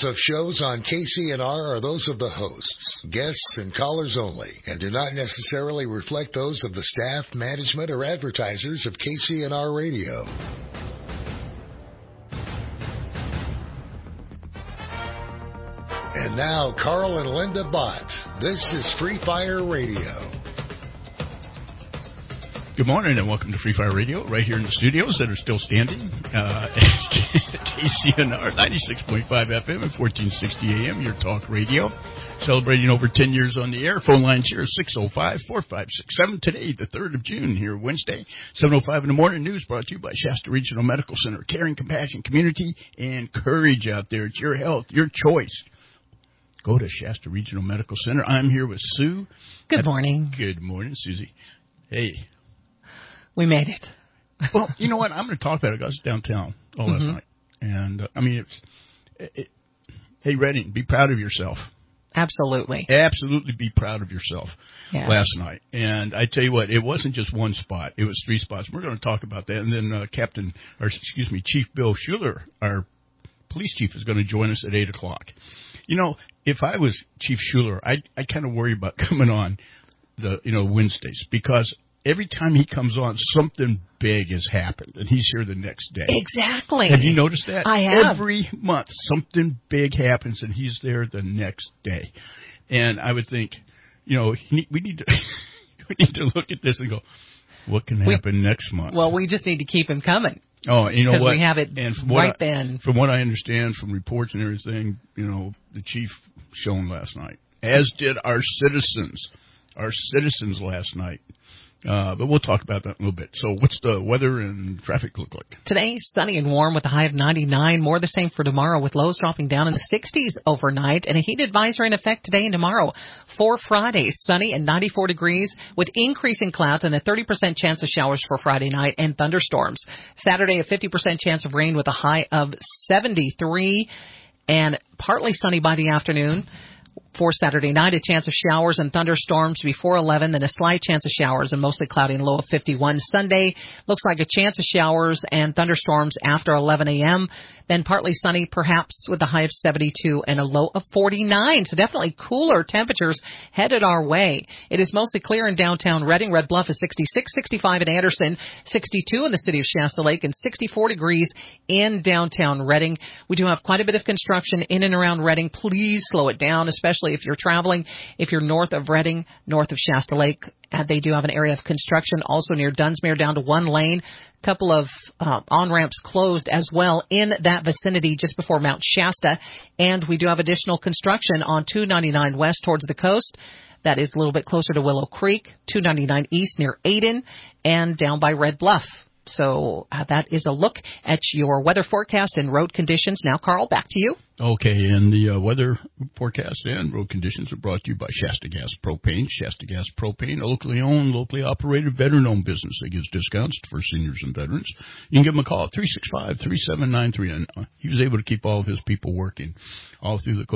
Opinions of shows on KCNR are those of the hosts, guests, and callers only, and do not necessarily reflect those of the staff, management, or advertisers of KCNR Radio. And now, Carl and Linda Bott. This is Free Fire Radio. Good morning and welcome to Free Fire Radio, right here in the studios that are still standing. KCNR 96.5 FM and 1460 AM, your talk radio. Celebrating over 10 years on the air. Phone lines here are 605-4567. Today, the 3rd of June, here Wednesday, 7:05 in the morning. News brought to you by Shasta Regional Medical Center. Caring, compassion, community, and courage out there. It's your health, your choice. Go to Shasta Regional Medical Center. I'm here with Sue. Good morning. Good morning, Susie. Hey. We made it. Well, you know what? I'm going to talk about it. I was downtown all last night. And, hey, Redding, be proud of yourself. Absolutely. Absolutely be proud of yourself last night. And I tell you what, it wasn't just one spot. It was 3 spots. We're going to talk about that. And then Chief Bill Schuler, our police chief, is going to join us at 8 o'clock. You know, if I was Chief Schuler, I'd kind of worry about coming on Wednesdays, because every time he comes on, something big has happened, and he's here the next day. Exactly. Have you noticed that? I have. Every month, something big happens, and he's there the next day. And I would think, we need to look at this and go, what can happen next month? Well, we just need to keep him coming. Oh, you know what? Because we have it then. From what I understand from reports and everything, the chief shone last night, as did our citizens last night. But we'll talk about that in a little bit. So what's the weather and traffic look like? Today, sunny and warm with a high of 99. More the same for tomorrow with lows dropping down in the 60s overnight. And a heat advisory in effect today and tomorrow. For Friday, sunny and 94 degrees with increasing clouds and a 30% chance of showers for Friday night and thunderstorms. Saturday, a 50% chance of rain with a high of 73 and partly sunny by the afternoon. For Saturday night, a chance of showers and thunderstorms before 11, then a slight chance of showers and mostly cloudy and low of 51. Sunday looks like a chance of showers and thunderstorms after 11 a.m., then partly sunny, perhaps with a high of 72 and a low of 49. So definitely cooler temperatures headed our way. It is mostly clear in downtown Redding. Red Bluff is 66, 65 in Anderson, 62 in the city of Shasta Lake, and 64 degrees in downtown Redding. We do have quite a bit of construction in and around Redding. Please slow it down, especially if you're traveling. If you're north of Redding, north of Shasta Lake, they do have an area of construction also near Dunsmuir down to 1 lane. A couple of on-ramps closed as well in that vicinity just before Mount Shasta. And we do have additional construction on 299 west towards the coast. That is a little bit closer to Willow Creek, 299 east near Aden, and down by Red Bluff. So that is a look at your weather forecast and road conditions. Now, Carl, back to you. Okay, and the weather forecast and road conditions are brought to you by Shasta Gas Propane. Shasta Gas Propane, a locally owned, locally operated, veteran-owned business that gives discounts for seniors and veterans. You can give them a call at 365-3793, and he was able to keep all of his people working all through the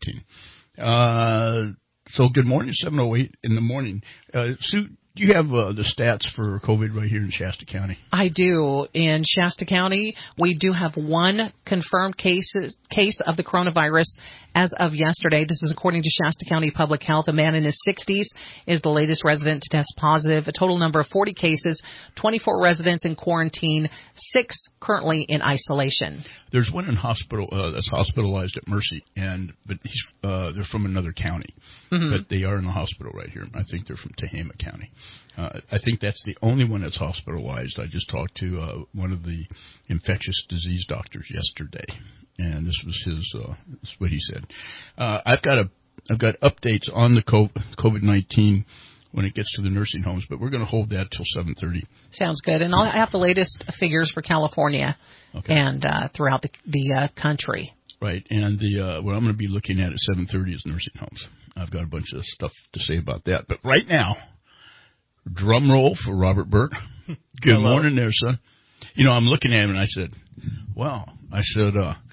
COVID-19. So good morning, 7:08 in the morning. Sue, do you have the stats for COVID right here in Shasta County? I do. In Shasta County, we do have 1 confirmed case of the coronavirus as of yesterday. This is according to Shasta County Public Health. A man in his 60s is the latest resident to test positive. A total number of 40 cases, 24 residents in quarantine, 6 currently in isolation. There's one in hospital that's hospitalized at Mercy, but they're from another county, but they are in the hospital right here. I think they're from Tehama County. I think that's the only one that's hospitalized. I just talked to one of the infectious disease doctors yesterday, and this was this is what he said. I've got updates on the COVID-19 when it gets to the nursing homes, but we're going to hold that till 7:30. Sounds good. And I'll have the latest figures for California and throughout the country. Right. And what I'm going to be looking at 7:30 is nursing homes. I've got a bunch of stuff to say about that. But right now, drum roll for Robert Burt. Good morning there, son. I'm looking at him and I said, wow. I said,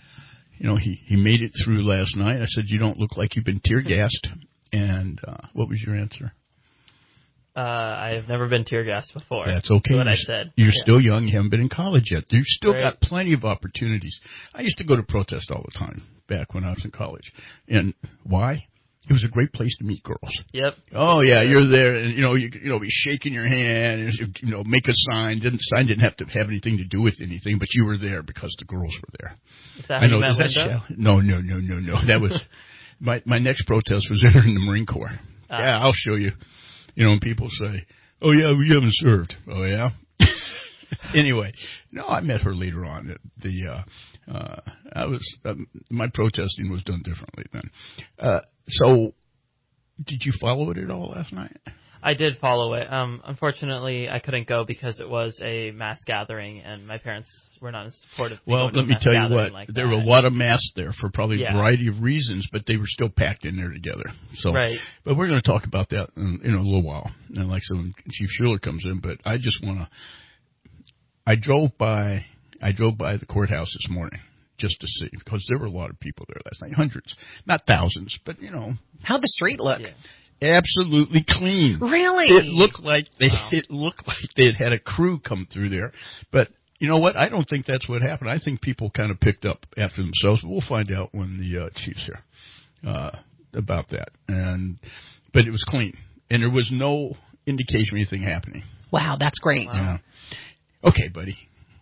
he made it through last night. I said, you don't look like you've been tear gassed. And what was your answer? I have never been tear gassed before. That's okay. That's what I said. You're still young. You haven't been in college yet. You've still Right. got plenty of opportunities. I used to go to protest all the time back when I was in college. And why? It was a great place to meet girls. Yep. Oh yeah, you're there, and you be shaking your hand, and make a sign. Sign didn't have to have anything to do with anything, but you were there because the girls were there. Is that how you met Is that Linda? No. That was my next protest was entering the Marine Corps. Yeah, I'll show you. And people say, "Oh yeah, we haven't served." Oh yeah. Anyway, no, I met her later on. My protesting was done differently then. So, did you follow it at all last night? I did follow it. Unfortunately, I couldn't go because it was a mass gathering, and my parents were not as supportive. Well, let me tell you what. Like there were a lot of masks there for probably a Yeah. variety of reasons, but they were still packed in there together. So, Right. But we're going to talk about that in a little while. And like so when Chief Schuler comes in, but I just want to. I drove by the courthouse this morning just to see, because there were a lot of people there last night. Hundreds, not thousands, but How'd the street look? Yeah. absolutely clean. Really? It looked like they had a crew come through there. But you know what? I don't think that's what happened. I think people kind of picked up after themselves. We'll find out when the chief's here about that. But it was clean, and there was no indication of anything happening. Wow, that's great. Yeah. Okay, buddy.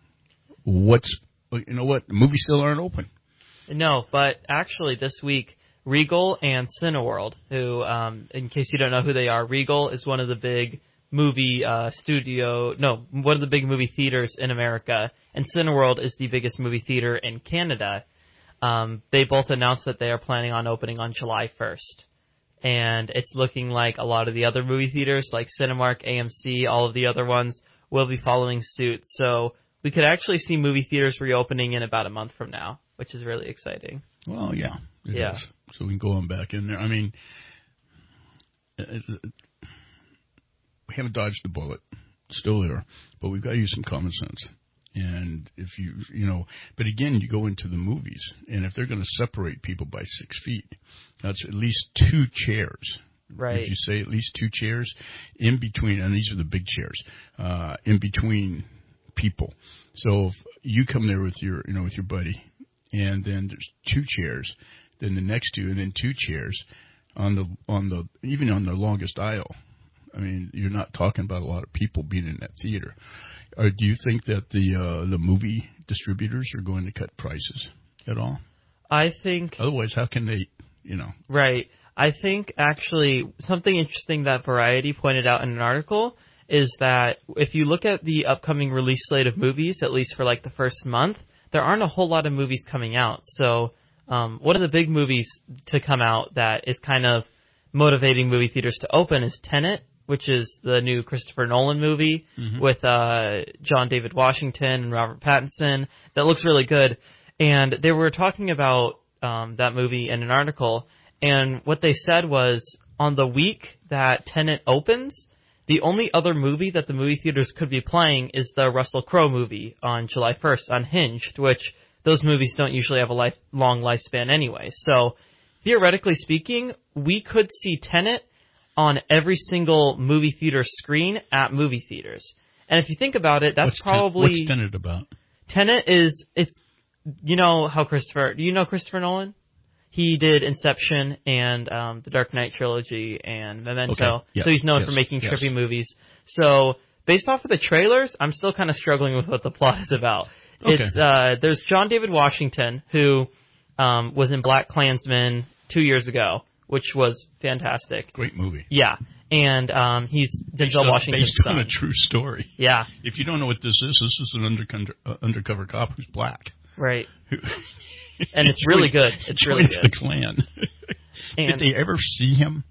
You know what? The movies still aren't open. No, but actually this week, Regal and Cineworld, who, in case you don't know who they are, Regal is one of the big movie one of the big movie theaters in America, and Cineworld is the biggest movie theater in Canada. They both announced that they are planning on opening on July 1st. And it's looking like a lot of the other movie theaters, like Cinemark, AMC, all of the other ones, will be following suit. So we could actually see movie theaters reopening in about a month from now, which is really exciting. Well, yeah. It Yeah. is. So we can go on back in there. I mean, we haven't dodged the bullet. It's still there. But we've got to use some common sense. And if but again, you go into the movies, and if they're going to separate people by 6 feet, that's at least 2 chairs. Right. Would you say at least 2 chairs in between? And these are the big chairs in between people. So if you come there with your buddy, and then there's 2 chairs, then the next 2, and then 2 chairs even on the longest aisle. I mean, you're not talking about a lot of people being in that theater. Do you think that the movie distributors are going to cut prices at all? I think... Otherwise, how can they, Right. I think, actually, something interesting that Variety pointed out in an article is that if you look at the upcoming release slate of movies, at least for like the first month, there aren't a whole lot of movies coming out. So one of the big movies to come out that is kind of motivating movie theaters to open is Tenet, which is the new Christopher Nolan movie with John David Washington and Robert Pattinson. That looks really good. And they were talking about that movie in an article, and what they said was on the week that Tenet opens, the only other movie that the movie theaters could be playing is the Russell Crowe movie on July 1st, Unhinged, which those movies don't usually have a long lifespan anyway. So theoretically speaking, we could see Tenet on every single movie theater screen at movie theaters. And if you think about it, that's what's Tenet about? Tenet do you know Christopher Nolan? He did Inception and the Dark Knight trilogy and Memento. Okay. Yes. So he's known for making trippy movies. So based off of the trailers, I'm still kind of struggling with what the plot is about. Okay. There's John David Washington, who was in BlacKkKlansman 2 years ago, which was fantastic. Great movie. Yeah. And he's Denzel Washington's based son. on a true story. Yeah. If you don't know what this is an undercover cop who's black. Right. And it's really good. It's really good. The Klan. Did they ever see him?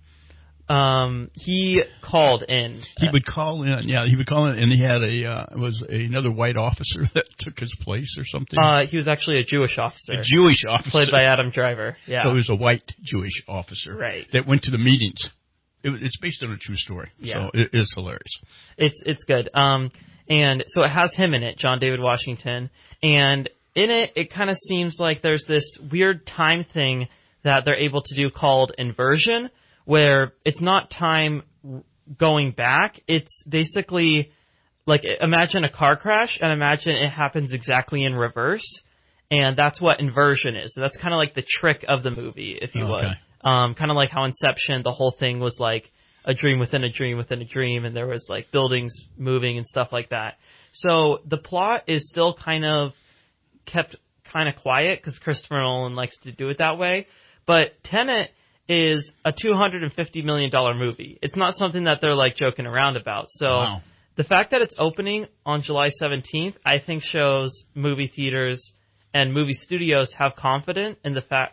He called in. He would call in. Yeah, he would call in, and he had another white officer that took his place or something. He was actually a Jewish officer. A Jewish officer. Played by Adam Driver. Yeah. So he was a white Jewish officer. Right. That went to the meetings. It's based on a true story. Yeah. So it is hilarious. It's good. And so it has him in it, John David Washington, and in it kind of seems like there's this weird time thing that they're able to do called inversion, where it's not time going back, it's basically like, imagine a car crash and imagine it happens exactly in reverse. And that's what inversion is. And that's kind of like the trick of the movie, if you would. Kind of like how Inception, the whole thing was like a dream within a dream within a dream, and there was like buildings moving and stuff like that. So the plot is still kind of kept kind of quiet because Christopher Nolan likes to do it that way. But Tenet is a $250 million movie. It's not something that they're like joking around about. So the fact that it's opening on July 17th, I think shows movie theaters and movie studios have confidence in the fact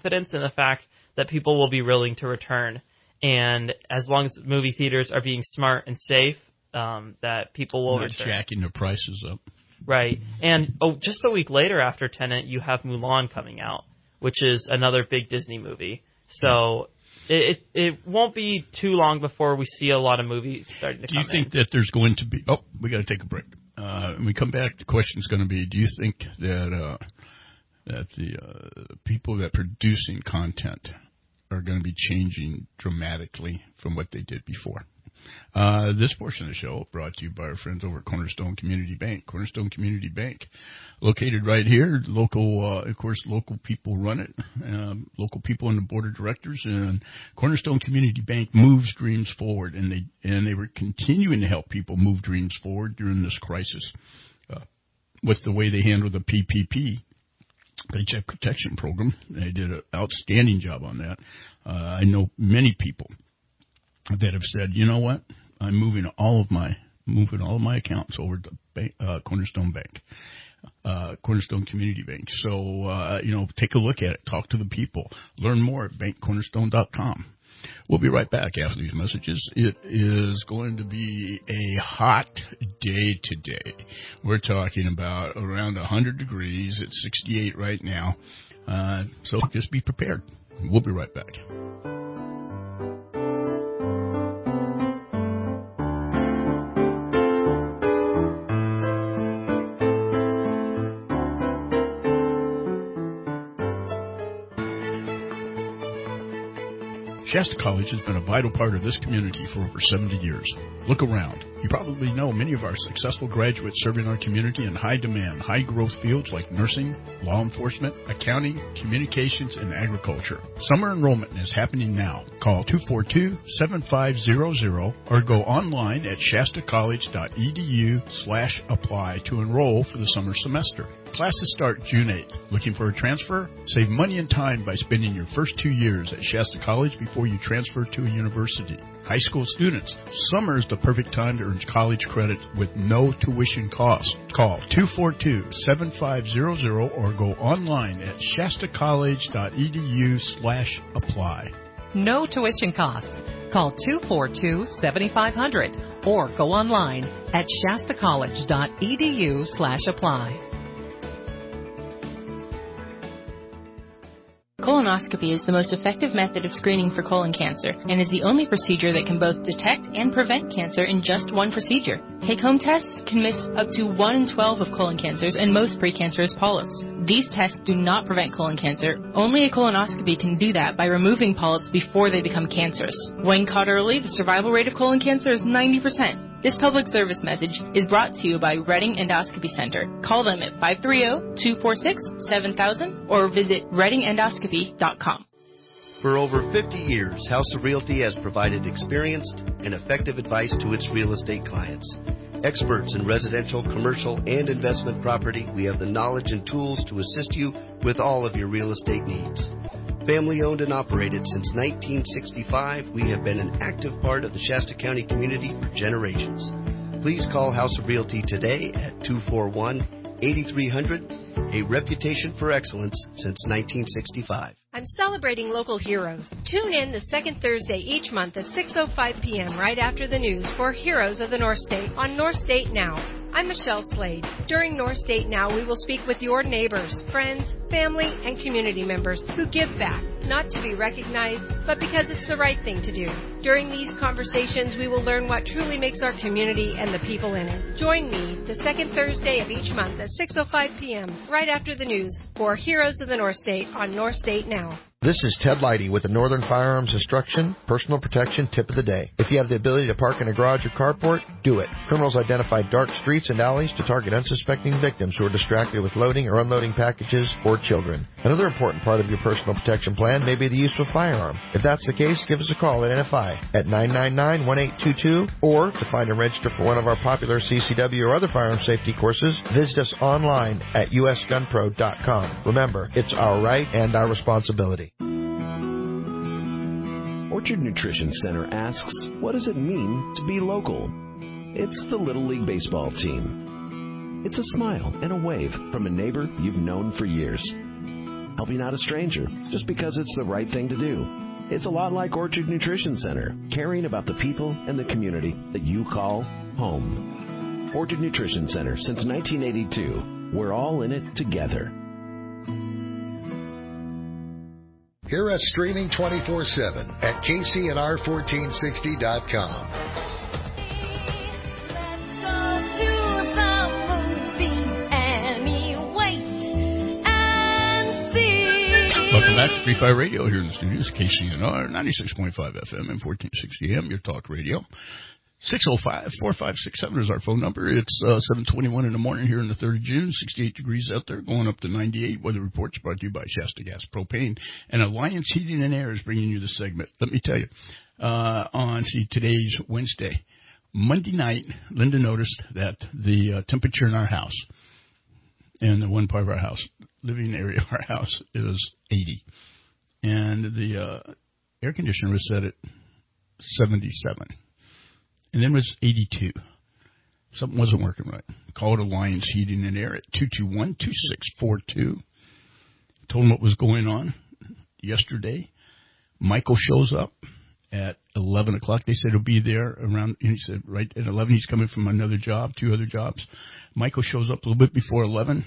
that people will be willing to return. And as long as movie theaters are being smart and safe, that people will return. Not jacking the prices up. Right. And just a week later after Tenet, you have Mulan coming out, which is another big Disney movie. So it won't be too long before we see a lot of movies starting to come in. Do you think that there's going to be... Oh, we got to take a break. When we come back, the question is going to be, do you think that the people that are producing content are going to be changing dramatically from what they did before? This portion of the show brought to you by our friends over at Cornerstone Community Bank. Cornerstone Community Bank, located right here. Local, of course, local people run it. Local people on the board of directors, and Cornerstone Community Bank moves dreams forward, and they were continuing to help people move dreams forward during this crisis with the way they handled the PPP. Paycheck Protection Program. They did an outstanding job on that. I know many people that have said, you know what, I'm moving all of my accounts over to Cornerstone Bank, Cornerstone Community Bank. So, take a look at it. Talk to the people. Learn more at bankcornerstone.com. We'll be right back after these messages. It is going to be a hot day today. We're talking about around 100 degrees. It's 68 right now. So just be prepared. We'll be right back. Shasta College has been a vital part of this community for over 70 years. Look around. You probably know many of our successful graduates serving our community in high-demand, high-growth fields like nursing, law enforcement, accounting, communications, and agriculture. Summer enrollment is happening now. Call 242-7500 or go online at shastacollege.edu/apply to enroll for the summer semester. Classes start June 8th. Looking for a transfer? Save money and time by spending your first 2 years at Shasta College before you transfer to a university. High school students, summer is the perfect time to earn college credit with no tuition cost. Call 242-7500 or go online at shastacollege.edu/apply. No tuition cost. Call 242-7500 or go online at shastacollege.edu/apply. Colonoscopy is the most effective method of screening for colon cancer and is the only procedure that can both detect and prevent cancer in just one procedure. Take-home tests can miss up to 1 in 12 of colon cancers and most precancerous polyps. These tests do not prevent colon cancer. Only a colonoscopy can do that by removing polyps before they become cancerous. When caught early, the survival rate of colon cancer is 90%. This public service message is brought to you by Redding Endoscopy Center. Call them at 530-246-7000 or visit reddingendoscopy.com. For over 50 years, House of Realty has provided experienced and effective advice to its real estate clients. Experts in residential, commercial, and investment property, we have the knowledge and tools to assist you with all of your real estate needs. Family owned and operated since 1965, we have been an active part of the Shasta County community for generations. Please call House of Realty today at 241-8300, a reputation for excellence since 1965. I'm celebrating local heroes. Tune in the second Thursday each month at 6:05 p.m. right after the news for Heroes of the North State on North State Now. I'm Michelle Slade. During North State Now, we will speak with your neighbors, friends, family, and community members who give back, not to be recognized, but because it's the right thing to do. During these conversations, we will learn what truly makes our community and the people in it. Join me the second Thursday of each month at 6:05 p.m. right after the news for Heroes of the North State on North State Now. This is Ted Leidy with the Northern Firearms Instruction Personal Protection Tip of the Day. If you have the ability to park in a garage or carport, do it. Criminals identify dark streets and alleys to target unsuspecting victims who are distracted with loading or unloading packages or children. Another important part of your personal protection plan may be the use of a firearm. If that's the case, give us a call at NFI at 999-1822, or to find and register for one of our popular CCW or other firearm safety courses, visit us online at usgunpro.com. Remember, it's our right and our responsibility. Orchard Nutrition Center asks, what does it mean to be local? It's the Little League Baseball team. It's a smile and a wave from a neighbor you've known for years. Helping out a stranger just because it's the right thing to do. It's a lot like Orchard Nutrition Center, caring about the people and the community that you call home. Orchard Nutrition Center since 1982. We're all in it together. Hear us streaming 24/7 at KCNR1460.com. Welcome back to Free Fire Radio here in the studios, KCNR 96.5 FM and 1460 AM, your talk radio. 605-4567 is our phone number. It's 7:21 in the morning here in the 3rd of June, 68 degrees out there, going up to 98. Weather reports brought to you by Shasta Gas Propane. And Alliance Heating and Air is bringing you this segment. Let me tell you, today's Wednesday. Monday night, Linda noticed that the temperature in our house, in the one part of our house, living area of our house, is 80. And the air conditioner was set at 77. And then it was 82. Something wasn't working right. Called Alliance Heating and Air at 221-2642. Told them what was going on yesterday. Michael shows up at 11 o'clock. They said he'll be there around, and he said right at 11 he's coming from another job, 2 other jobs. Michael shows up a little bit before 11,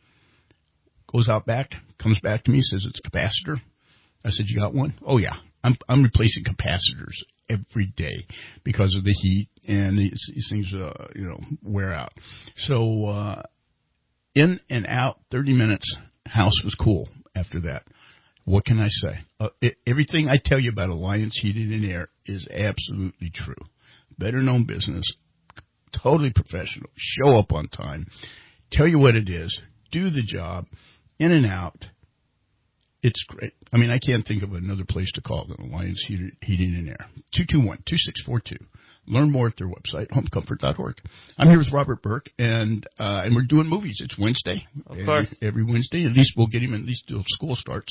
goes out back, comes back to me, says it's capacitor. I said, you got one? Oh, yeah. I'm replacing capacitors every day because of the heat, and these things, wear out. So in and out, 30 minutes, house was cool after that. What can I say? Everything I tell you about Alliance Heating and Air is absolutely true. Better known business, totally professional, show up on time, tell you what it is, do the job, in and out. It's great. I mean, I can't think of another place to call than Alliance Heating and Air. 221-2642. Learn more at their website, homecomfort.org. I'm here with Robert Burke, and we're doing movies. It's Wednesday. Of course. Every Wednesday. At least we'll get him at least till school starts.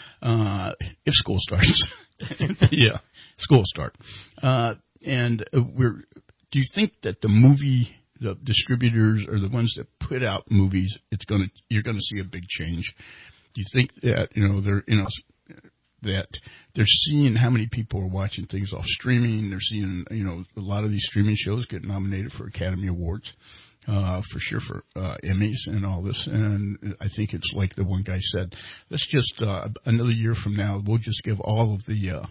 If school starts. Yeah, school start. Do you think that the distributors or the ones that put out movies, you're going to see a big change? Do you think that that they're seeing how many people are watching things off streaming? They're seeing a lot of these streaming shows get nominated for Academy Awards, for sure, for Emmys and all this. And I think it's like the one guy said, let's just another year from now we'll just give all the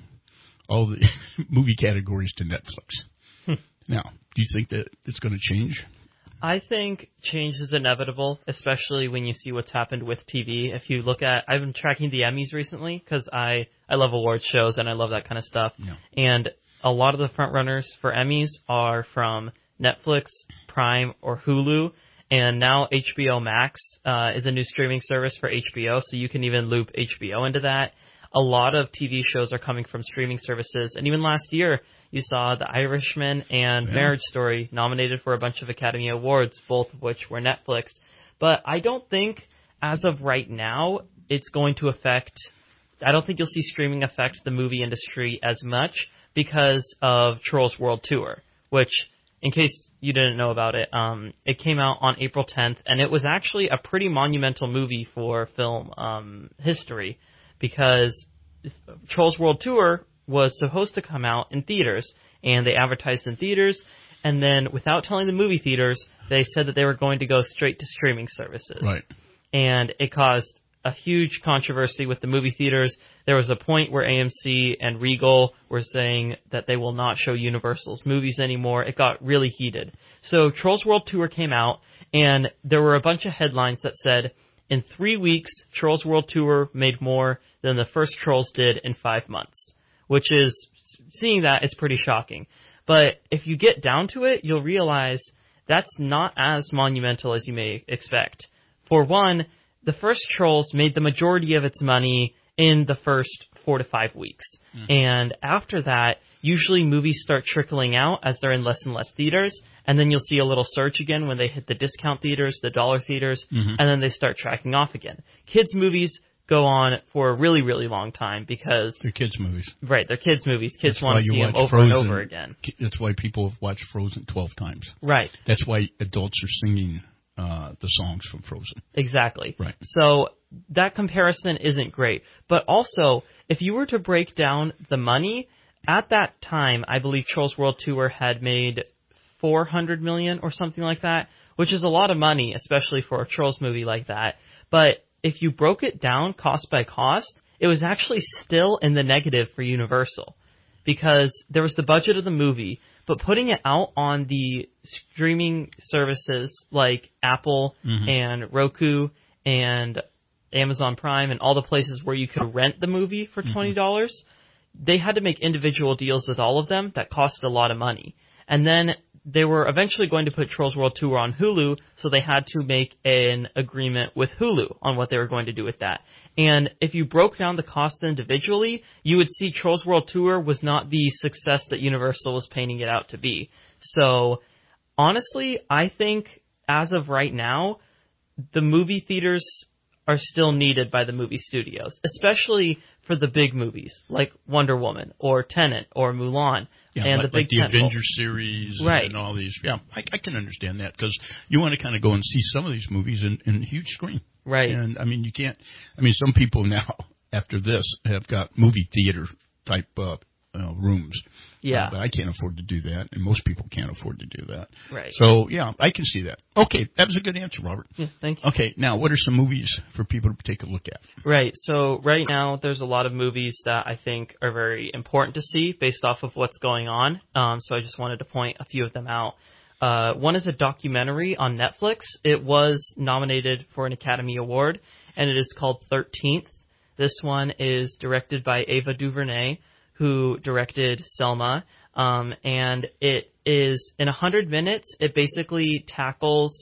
movie categories to Netflix. Now, do you think that it's going to change? I think change is inevitable, especially when you see what's happened with TV. If you look at, I've been tracking the Emmys recently because I love awards shows and I love that kind of stuff. Yeah. And a lot of the front runners for Emmys are from Netflix, Prime, or Hulu. And now HBO Max is a new streaming service for HBO, so you can even loop HBO into that. A lot of TV shows are coming from streaming services. And even last year, you saw The Irishman and Marriage Story nominated for a bunch of Academy Awards, both of which were Netflix. But I don't think, as of right now, it's going to affect... I don't think you'll see streaming affect the movie industry as much because of Trolls World Tour, which, in case you didn't know about it, it came out on April 10th, and it was actually a pretty monumental movie for film history because Trolls World Tour was supposed to come out in theaters, and they advertised in theaters, and then without telling the movie theaters, they said that they were going to go straight to streaming services. Right. And it caused a huge controversy with the movie theaters. There was a point where AMC and Regal were saying that they will not show Universal's movies anymore. It got really heated. So Trolls World Tour came out, and there were a bunch of headlines that said, in 3 weeks, Trolls World Tour made more than the first Trolls did in 5 months, which is, seeing that is pretty shocking. But if you get down to it, you'll realize that's not as monumental as you may expect. For one, the first Trolls made the majority of its money in the first 4 to 5 weeks. And after that, usually movies start trickling out as they're in less and less theaters, and then you'll see a little surge again when they hit the discount theaters, the dollar theaters, and then they start tracking off again. Kids' movies go on for a really, really long time because... They're kids' movies. Right, they're kids' movies. Kids want to see them over and over again. That's why people have watched Frozen 12 times. Right. That's why adults are singing the songs from Frozen. Exactly. Right. So that comparison isn't great. But also, if you were to break down the money, at that time, I believe Trolls World Tour had made $400 million or something like that, which is a lot of money, especially for a Trolls movie like that. But if you broke it down cost by cost, it was actually still in the negative for Universal, because there was the budget of the movie, but putting it out on the streaming services like Apple and Roku and Amazon Prime and all the places where you could rent the movie for $20, they had to make individual deals with all of them that cost a lot of money. And then they were eventually going to put Trolls World Tour on Hulu, so they had to make an agreement with Hulu on what they were going to do with that. And if you broke down the costs individually, you would see Trolls World Tour was not the success that Universal was painting it out to be. So, honestly, I think as of right now, the movie theaters are still needed by the movie studios, especially for the big movies like Wonder Woman or Tenet or Mulan. Yeah, and like the Avengers series and all these. Yeah, I can understand that, because you want to kind of go and see some of these movies in huge screen. Right. And, I mean, you can't... I mean, some people now, after this, have got movie theater type rooms. Yeah. But I can't afford to do that, and most people can't afford to do that. Right. So, yeah, I can see that. Okay, that was a good answer, Robert. Yeah, thank you. Okay, now, what are some movies for people to take a look at? Right. So right now there's a lot of movies that I think are very important to see based off of what's going on. So I just wanted to point a few of them out. One is a documentary on Netflix. It was nominated for an Academy Award, and it is called 13th. This one is directed by Ava DuVernay, who directed Selma. And it is, in 100 minutes, it basically tackles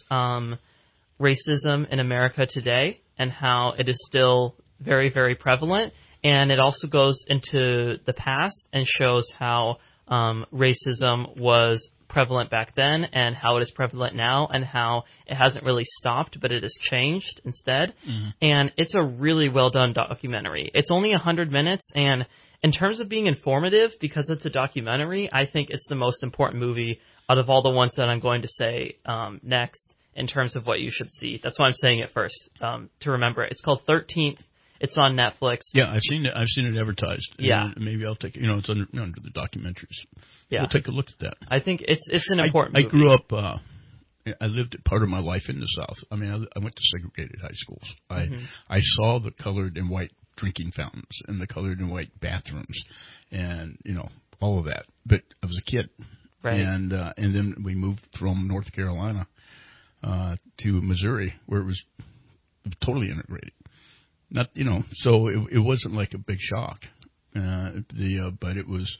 racism in America today and how it is still very, very prevalent. And it also goes into the past and shows how racism was prevalent back then and how it is prevalent now and how it hasn't really stopped, but it has changed instead. And it's a really well done documentary. It's only 100 minutes, and in terms of being informative, because it's a documentary, I think it's the most important movie out of all the ones that I'm going to say next in terms of what you should see. That's why I'm saying it first, to remember it. It's called 13th. It's on Netflix. Yeah, I've seen it advertised. Yeah. Maybe I'll take it. It's under the documentaries. Yeah. We'll take a look at that. I think it's an important movie. I grew up, I lived part of my life in the South. I mean, I went to segregated high schools. I saw the colored and white drinking fountains and the colored and white bathrooms and, all of that. But I was a kid. Right. And then we moved from North Carolina to Missouri, where it was totally integrated. Not, so it wasn't like a big shock. But it was,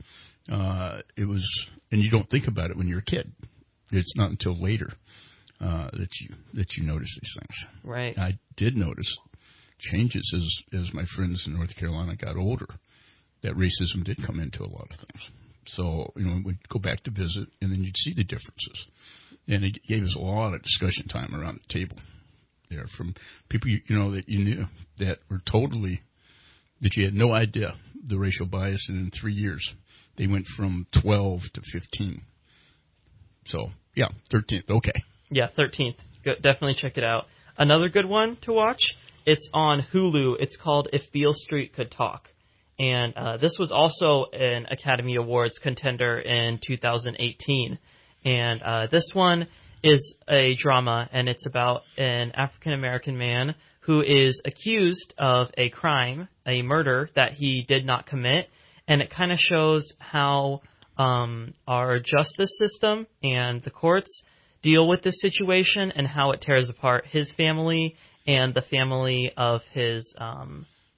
and you don't think about it when you're a kid. It's not until later that you notice these things. Right. I did notice changes as my friends in North Carolina got older. That racism did come into a lot of things. So we'd go back to visit, and then you'd see the differences, and it gave us a lot of discussion time around the table. There from people that you knew that were that you had no idea the racial bias, and in 3 years they went from 12 to 15. So yeah, 13th. Okay. Yeah, 13th. Definitely check it out. Another good one to watch. It's on Hulu. It's called If Beale Street Could Talk, and this was also an Academy Awards contender in 2018. And this one is a drama, and it's about an African-American man who is accused of a crime, a murder that he did not commit, and it kind of shows how our justice system and the courts deal with this situation and how it tears apart his family and the family of his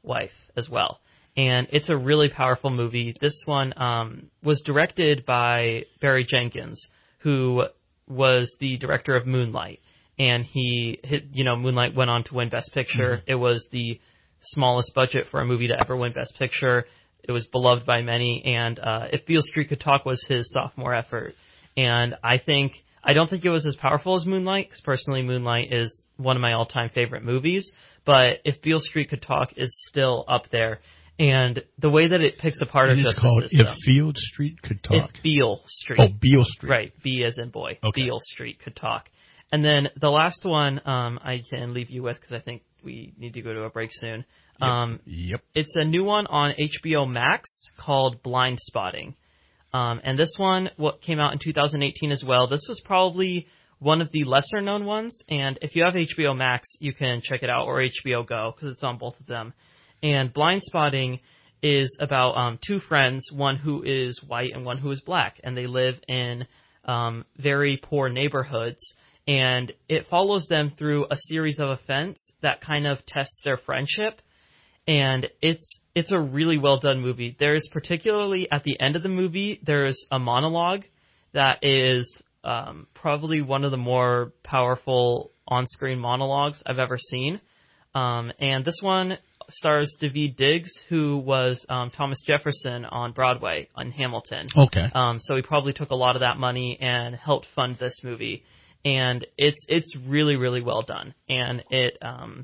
wife as well. And it's a really powerful movie. This one was directed by Barry Jenkins, who was the director of Moonlight. And Moonlight went on to win Best Picture. Mm-hmm. It was the smallest budget for a movie to ever win Best Picture. It was beloved by many. And If Beale Street Could Talk was his sophomore effort. And I don't think it was as powerful as Moonlight, because personally Moonlight is one of my all-time favorite movies. But If Beale Street Could Talk is still up there. And the way that it picks apart our justice system. If Field Street Could Talk. If Beale Street. Oh, Beale Street. Right, B as in boy. Okay. Beale Street Could Talk. And then the last one I can leave you with, because I think we need to go to a break soon. Yep. It's a new one on HBO Max called Blind Spotting. And this one came out in 2018 as well. This was probably one of the lesser-known ones. And if you have HBO Max, you can check it out, or HBO Go, because it's on both of them. And Blind Spotting is about two friends, one who is white and one who is black, and they live in very poor neighborhoods. And it follows them through a series of events that kind of tests their friendship. And it's a really well done movie. There's particularly at the end of the movie, there's a monologue that is probably one of the more powerful on-screen monologues I've ever seen. And this one stars Daveed Diggs, who was Thomas Jefferson on Broadway on Hamilton. Okay. So he probably took a lot of that money and helped fund this movie. And it's really, really well done. And it,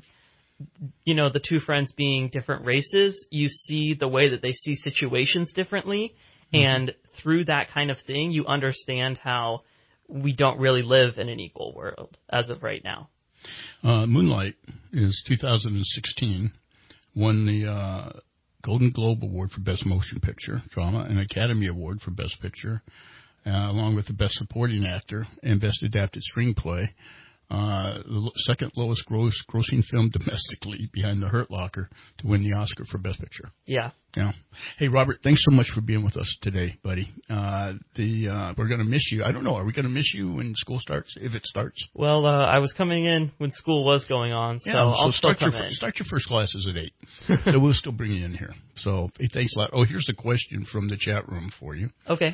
the two friends being different races, you see the way that they see situations differently. Mm-hmm. And through that kind of thing, you understand how we don't really live in an equal world as of right now. Moonlight is 2016. Won the Golden Globe Award for Best Motion Picture Drama and Academy Award for Best Picture, along with the Best Supporting Actor and Best Adapted Screenplay. The second lowest grossing film domestically behind The Hurt Locker to win the Oscar for Best Picture. Yeah. Yeah. Hey, Robert, thanks so much for being with us today, buddy. We're going to miss you. I don't know. Are we going to miss you when school starts, if it starts? Well, I was coming in when school was going on, so I'll still come in. Start your first classes at 8. So we'll still bring you in here. So hey, thanks a lot. Oh, here's a question from the chat room for you. Okay.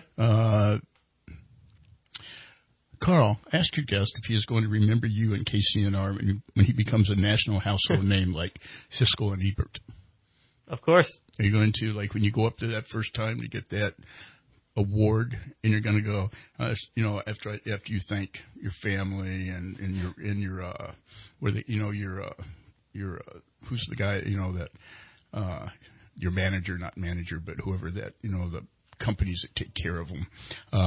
Carl, ask your guest if he is going to remember you and KCNR when he becomes a national household name like Siskel and Ebert. Of course. Are you going to, like, when you go up to that first time to get that award, and you're going to go, after you thank your family and your who's the guy, that your manager, not manager, but whoever that, the companies that take care of them.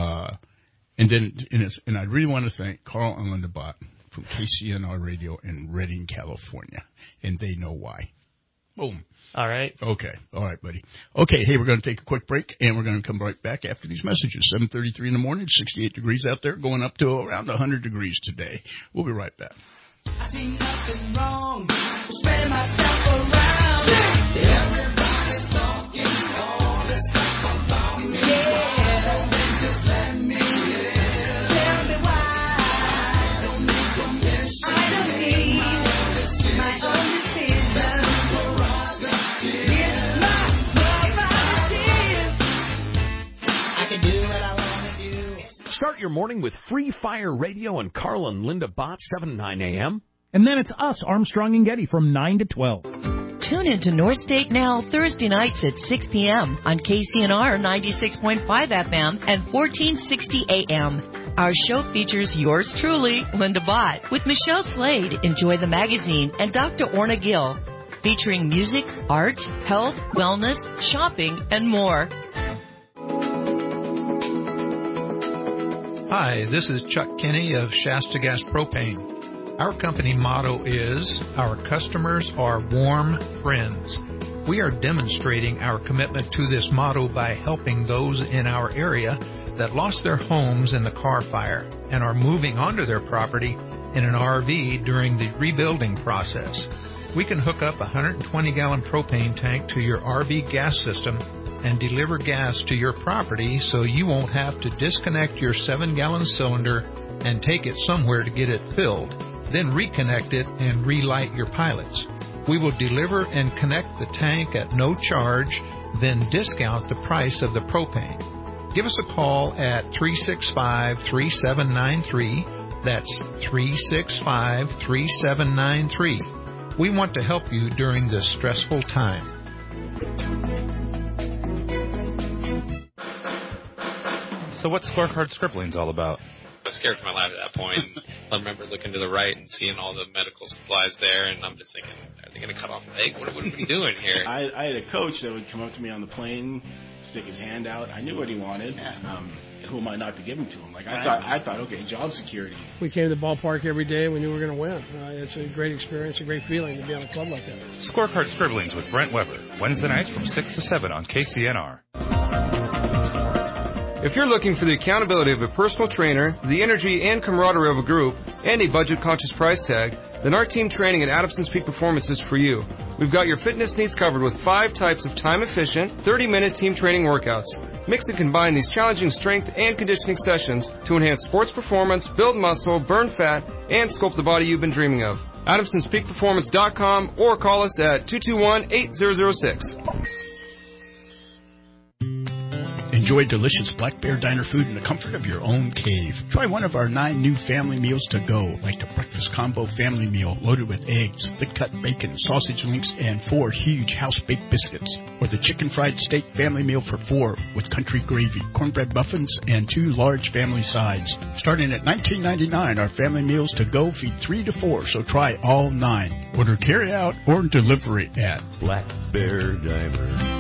And I really want to thank Carl and Linda Bott from KCNR Radio in Redding, California, and they know why. Boom. All right. Okay. All right, buddy. Okay, hey, we're going to take a quick break, and we're going to come right back after these messages. 7:33 in the morning, 68 degrees out there, going up to around 100 degrees today. We'll be right back. I see nothing wrong. Spread myself around. Everybody's talking all this stuff about me. Yeah. Just let me live. Tell me why. I don't need permission. I don't need my own decision. It's my prerogative. I can do what I want to do. Start your morning with Free Fire Radio and Carl and Linda Bott, 7 to 9 a.m. And then it's us, Armstrong and Getty, from 9 to 12. Tune into North State Now Thursday nights at 6 p.m. on KCNR 96.5 FM and 1460 AM. Our show features yours truly, Linda Bott, with Michelle Slade, Enjoy the Magazine, and Dr. Orna Gill, featuring music, art, health, wellness, shopping, and more. Hi, this is Chuck Kinney of Shasta Gas Propane. Our company motto is, our customers are warm friends. We are demonstrating our commitment to this motto by helping those in our area that lost their homes in the car fire and are moving onto their property in an RV during the rebuilding process. We can hook up a 120-gallon propane tank to your RV gas system and deliver gas to your property so you won't have to disconnect your 7-gallon cylinder and take it somewhere to get it filled, then reconnect it and relight your pilots. We will deliver and connect the tank at no charge, then discount the price of the propane. Give us a call at 365-3793. That's 365-3793. We want to help you during this stressful time. So what's Scorecard Scribblings all about? I was scared for my life at that point. I remember looking to the right and seeing all the medical supplies there, and I'm just thinking, are they going to cut off a leg? What are we doing here? I had a coach that would come up to me on the plane, stick his hand out. I knew what he wanted. Who am I not to give him to him? Like I thought, okay, job security. We came to the ballpark every day. We knew we were going to win. It's a great experience, a great feeling to be on a club like that. Scorecard Scribblings with Brent Weber, Wednesday nights from 6 to 7 on KCNR. If you're looking for the accountability of a personal trainer, the energy and camaraderie of a group, and a budget-conscious price tag, then our team training at Adamson's Peak Performance is for you. We've got your fitness needs covered with 5 types of time-efficient, 30-minute team training workouts. Mix and combine these challenging strength and conditioning sessions to enhance sports performance, build muscle, burn fat, and sculpt the body you've been dreaming of. AdamsonsPeakPerformance.com or call us at 221-8006. Enjoy delicious Black Bear Diner food in the comfort of your own cave. Try one of our 9 new family meals to go, like the breakfast combo family meal loaded with eggs, thick-cut bacon, sausage links, and 4 huge house-baked biscuits. Or the chicken fried steak family meal for 4 with country gravy, cornbread muffins, and 2 large family sides. Starting at $19.99, our family meals to go feed 3 to 4, so try all 9. Order carry-out or delivery at Black Bear Diner.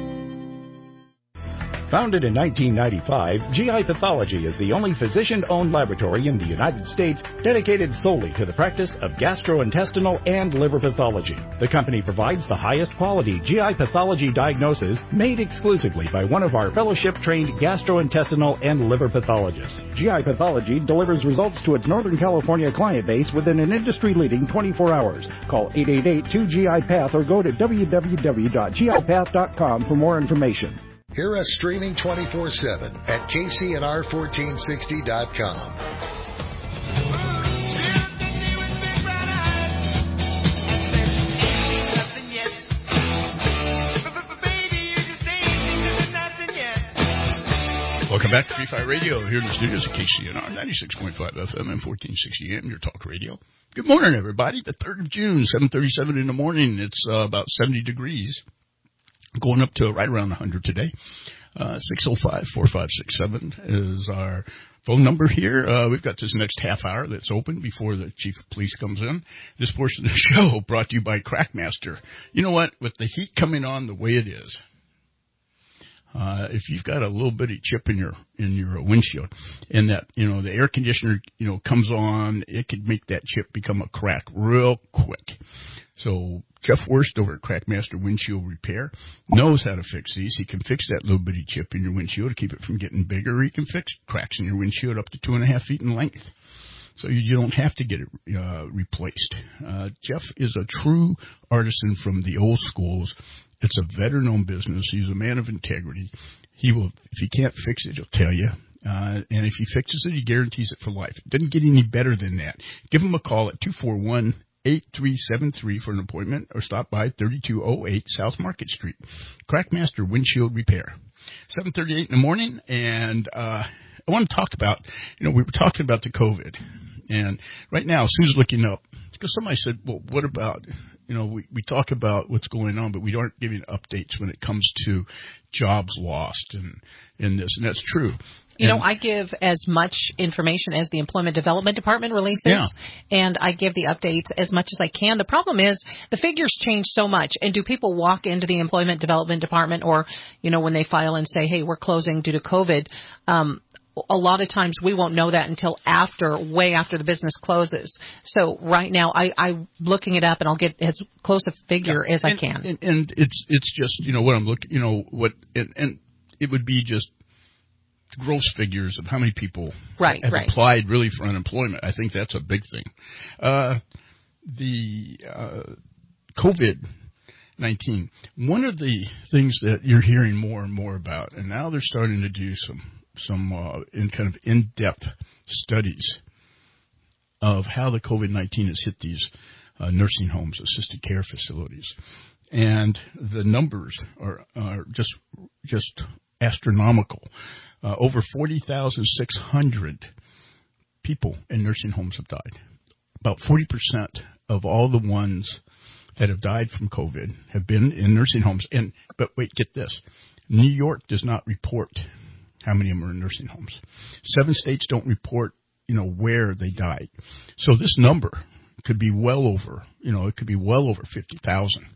Founded in 1995, GI Pathology is the only physician-owned laboratory in the United States dedicated solely to the practice of gastrointestinal and liver pathology. The company provides the highest quality GI pathology diagnosis made exclusively by one of our fellowship-trained gastrointestinal and liver pathologists. GI Pathology delivers results to its Northern California client base within an industry-leading 24 hours. Call 888-2GI-PATH or go to www.gipath.com for more information. Hear us streaming 24/7 at KCNR1460.com. Welcome back to Free Fire Radio here in the studios of KCNR 96.5 FM and 1460 AM, your talk radio. Good morning, everybody. The 3rd of June, 7:37 in the morning. It's about 70 degrees. Going up to right around 100 today. 605-4567 is our phone number here. We've got this next half hour that's open before the chief of police comes in. This portion of the show brought to you by Crackmaster. You know what? With the heat coming on the way it is, if you've got a little bitty chip in your windshield, and that the air conditioner comes on, it could make that chip become a crack real quick. So Jeff Worst over at Crackmaster Windshield Repair knows how to fix these. He can fix that little bitty chip in your windshield to keep it from getting bigger. He can fix cracks in your windshield up to 2.5 feet in length, so you don't have to get it replaced. Jeff is a true artisan from the old schools. It's a veteran-owned business. He's a man of integrity. He will, if he can't fix it, he'll tell you. And if he fixes it, he guarantees it for life. It doesn't get any better than that. Give him a call at 241-8373 for an appointment, or stop by 3208 South Market Street. Crackmaster Windshield Repair. 7:38 in the morning, and I want to talk about, we were talking about the COVID. And right now, Sue's looking up, because somebody said, well, what about, we talk about what's going on, but we aren't giving updates when it comes to jobs lost and this, and that's true. I give as much information as the Employment Development Department releases, and I give the updates as much as I can. The problem is the figures change so much, and do people walk into the Employment Development Department or, when they file and say, hey, we're closing due to COVID, a lot of times we won't know that until way after the business closes. So right now I'm looking it up, and I'll get as close a figure as I can. And it's just, what I'm looking, and it would be just gross figures of how many people have applied really for unemployment. I think that's a big thing. The COVID-19, one of the things that you're hearing more and more about, and now they're starting to do some in-depth studies of how the COVID-19 has hit these nursing homes, assisted care facilities. And the numbers are just astronomical. Over 40,600 people in nursing homes have died. About 40% of all the ones that have died from COVID have been in nursing homes. But wait, get this. New York does not report how many of them are in nursing homes. 7 states don't report, where they died. So this number could be well over, it could be well over 50,000.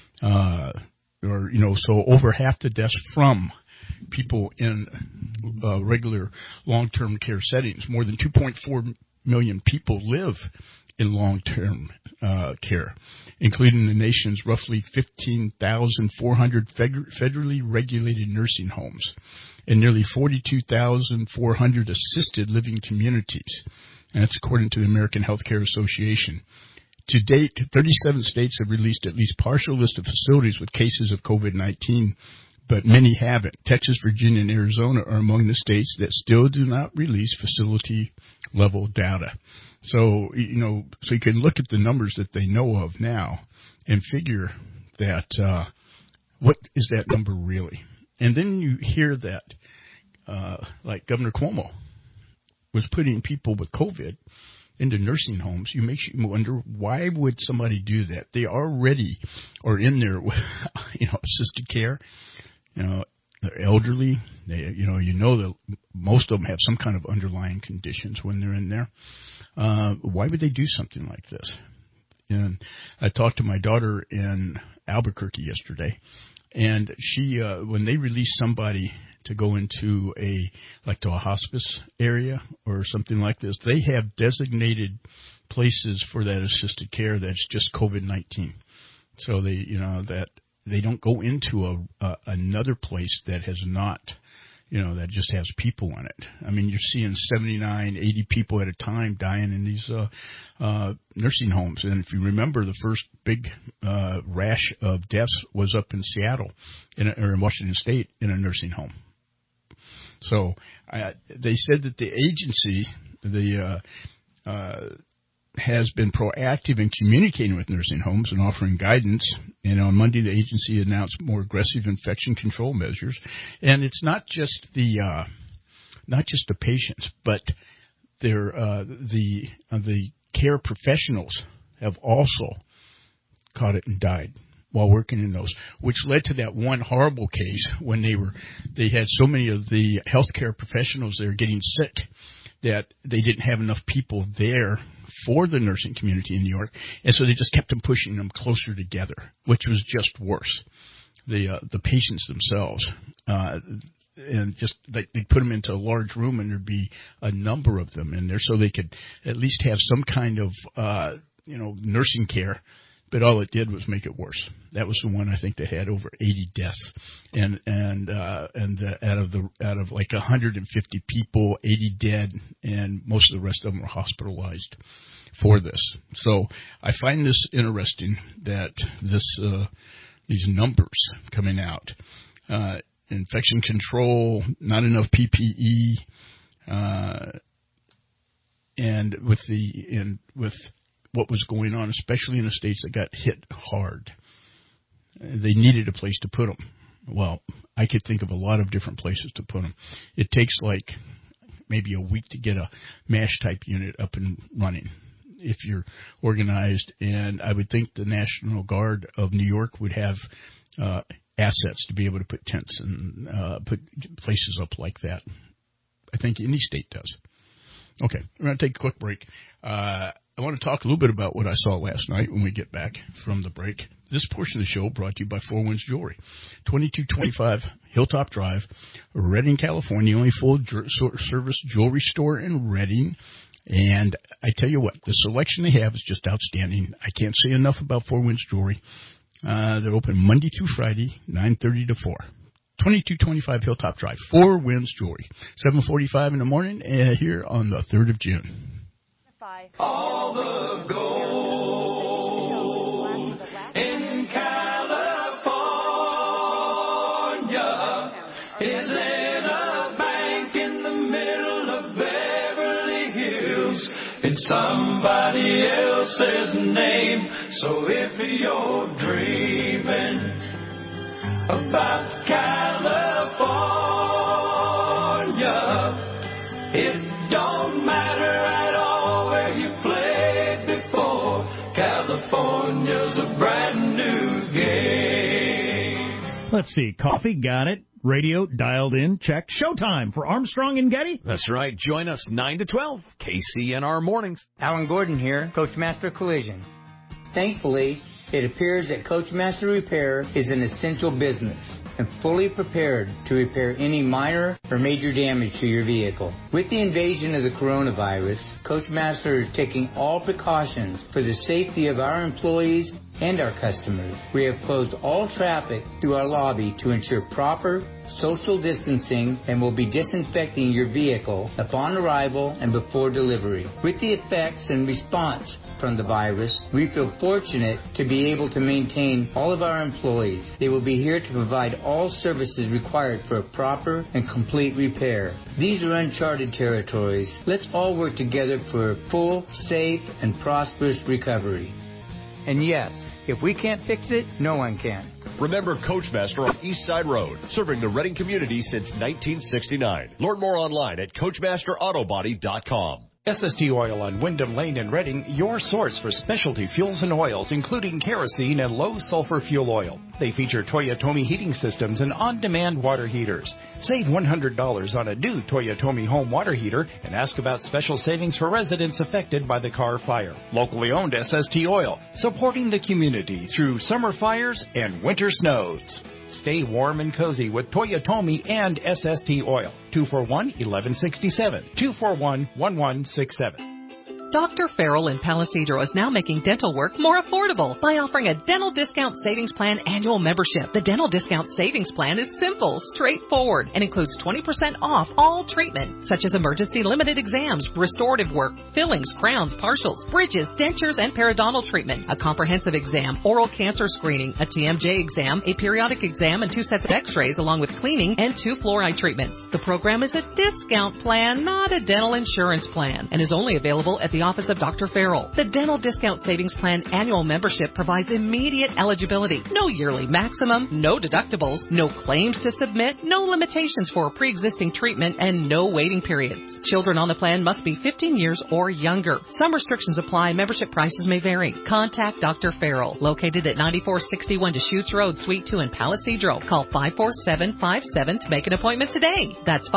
So over half the deaths from people in regular long-term care settings. More than 2.4 million people live in long-term care, including the nation's roughly 15,400 federally regulated nursing homes and nearly 42,400 assisted living communities. And that's according to the American Healthcare Association. To date, 37 states have released at least partial list of facilities with cases of COVID-19, but many haven't. Texas, Virginia, and Arizona are among the states that still do not release facility-level data. So, so you can look at the numbers that they know of now and figure that what is that number really? And then you hear that, like Governor Cuomo was putting people with COVID into nursing homes. You makes you wonder, why would somebody do that? They already are in there with, assisted care. They're elderly. They, that most of them have some kind of underlying conditions when they're in there. Why would they do something like this? And I talked to my daughter in Albuquerque yesterday, and she, when they release somebody to go into to a hospice area or something like this, they have designated places for that assisted care that's just COVID-19. So they, that they don't go into another place that has not, that just has people in it. I mean, you're seeing 79, 80 people at a time dying in these nursing homes. And if you remember, the first big rash of deaths was up in Seattle, or in Washington State, in a nursing home. So they said that the agency, has been proactive in communicating with nursing homes and offering guidance. And on Monday, the agency announced more aggressive infection control measures. And it's not just the patients, but the care professionals have also caught it and died while working in those, which led to that one horrible case when they had so many of the healthcare professionals there getting sick that they didn't have enough people there for the nursing community in New York, and so they just kept them pushing them closer together, which was just worse. The patients themselves, and just they put them into a large room, and there'd be a number of them in there, so they could at least have some kind of nursing care. But all it did was make it worse. That was the one I think that had over 80 deaths, and out of like 150 people, 80 dead, and most of the rest of them were hospitalized for this. So I find this interesting that these numbers coming out, infection control, not enough PPE, and with what was going on, especially in the states that got hit hard. They needed a place to put them. Well, I could think of a lot of different places to put them. It takes like maybe a week to get a MASH type unit up and running if you're organized. And I would think the National Guard of New York would have assets to be able to put tents and put places up like that. I think any state does. Okay, we're going to take a quick break. I want to talk a little bit about what I saw last night when we get back from the break. This portion of the show brought to you by Four Winds Jewelry, 2225 Hilltop Drive, Redding, California, only full-service jewelry store in Redding. And I tell you what, the selection they have is just outstanding. I can't say enough about Four Winds Jewelry. They're open Monday through Friday, 9:30 to 4. 2225 Hilltop Drive, Four Winds Jewelry, 7:45 in the morning here on the 3rd of June. All the gold in California is in a bank in the middle of Beverly Hills. It's somebody else's name. So if you're dreaming about California, it don't matter at all where you played before. California's a brand new game. Let's see. Coffee, got it. Radio, dialed in, check. Showtime for Armstrong and Getty. That's right. Join us 9 to 12, KCNR Mornings. Alan Gordon here, Coachmaster Collision. Thankfully, it appears that Coachmaster Repair is an essential business and fully prepared to repair any minor or major damage to your vehicle. With the invasion of the coronavirus, Coachmaster is taking all precautions for the safety of our employees and our customers. We have closed all traffic through our lobby to ensure proper social distancing and will be disinfecting your vehicle upon arrival and before delivery. With the effects and response from the virus, we feel fortunate to be able to maintain all of our employees. They will be here to provide all services required for a proper and complete repair. These are uncharted territories. Let's all work together for a full, safe, and prosperous recovery. And yes, if we can't fix it, no one can. Remember Coachmaster on East Side Road, serving the Reading community since 1969. Learn more online at CoachmasterAutobody.com. SST Oil on Wyndham Lane in Reading, your source for specialty fuels and oils, including kerosene and low-sulfur fuel oil. They feature Toyotomi heating systems and on-demand water heaters. Save $100 on a new Toyotomi home water heater and ask about special savings for residents affected by the Carr fire. Locally owned SST Oil, supporting the community through summer fires and winter snows. Stay warm and cozy with Toyotomi and SST Oil. 241-1167. 241-1167. Dr. Farrell in Palisadro is now making dental work more affordable by offering a Dental Discount Savings Plan annual membership. The Dental Discount Savings Plan is simple, straightforward, and includes 20% off all treatment, such as emergency limited exams, restorative work, fillings, crowns, partials, bridges, dentures, and periodontal treatment, a comprehensive exam, oral cancer screening, a TMJ exam, a periodic exam, and 2 sets of x-rays, along with cleaning and 2 fluoride treatments. The program is a discount plan, not a dental insurance plan, and is only available at the office of Dr. Farrell. The Dental Discount Savings Plan annual membership provides immediate eligibility, no yearly maximum, no deductibles, no claims to submit, no limitations for pre-existing treatment, and no waiting periods. Children on the plan must be 15 years or younger. Some restrictions apply. Membership prices may vary. Contact Dr. Farrell, located at 9461 Deschutes Road, Suite 2 in Palisadro. Call 547-57 to make an appointment today. That's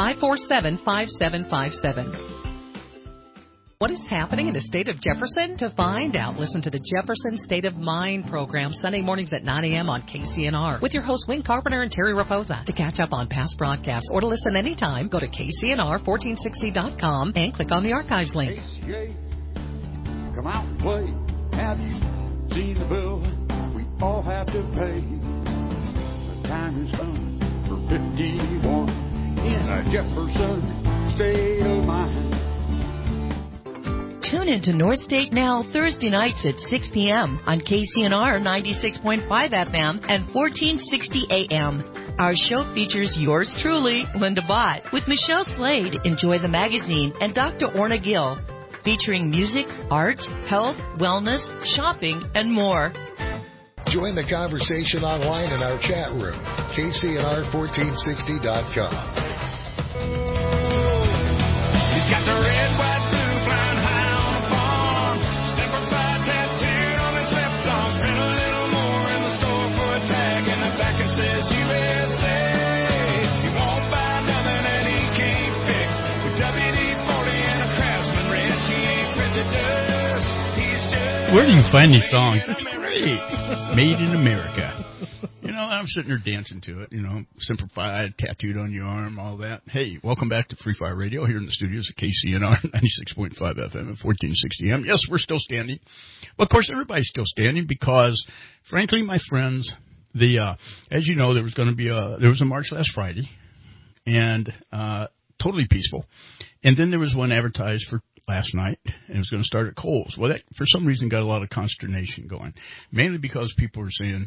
547-5757. What is happening in the state of Jefferson? To find out, listen to the Jefferson State of Mind program Sunday mornings at 9 a.m. on KCNR with your hosts Wayne Carpenter and Terry Raposa. To catch up on past broadcasts or to listen anytime, go to KCNR1460.com and click on the archives link. ACA, come out and play. Have you seen the bill we all have to pay? The time is done for 51 in a Jefferson State of Mind. Tune into North State Now Thursday nights at 6 p.m. on KCNR 96.5 FM and 1460 AM. Our show features yours truly, Linda Bott, with Michelle Slade, Enjoy the Magazine, and Dr. Orna Gill, featuring music, art, health, wellness, shopping, and more. Join the conversation online in our chat room, KCNR1460.com. He's got the red, white, blue, flying high on the farm. Simplified tattooed on his left arm. Spend a little more in the store for a tag, and the back it says USA. He won't buy nothing that he can't fix. With WD-40 and a Craftsman wrench, he ain't prejudiced. He's just... Where do you find these songs? It's great. Made in America. You know, I'm sitting there dancing to it, you know, simplified, tattooed on your arm, all that. Hey, welcome back to Free Fire Radio here in the studios at KCNR 96.5 FM and 1460 AM. Yes, we're still standing. Well, of course, everybody's still standing because, frankly, my friends, as you know, there was a march last Friday, and totally peaceful. And then there was one advertised for last night, and it was going to start at Kohl's. Well, that, for some reason, got a lot of consternation going, mainly because people were saying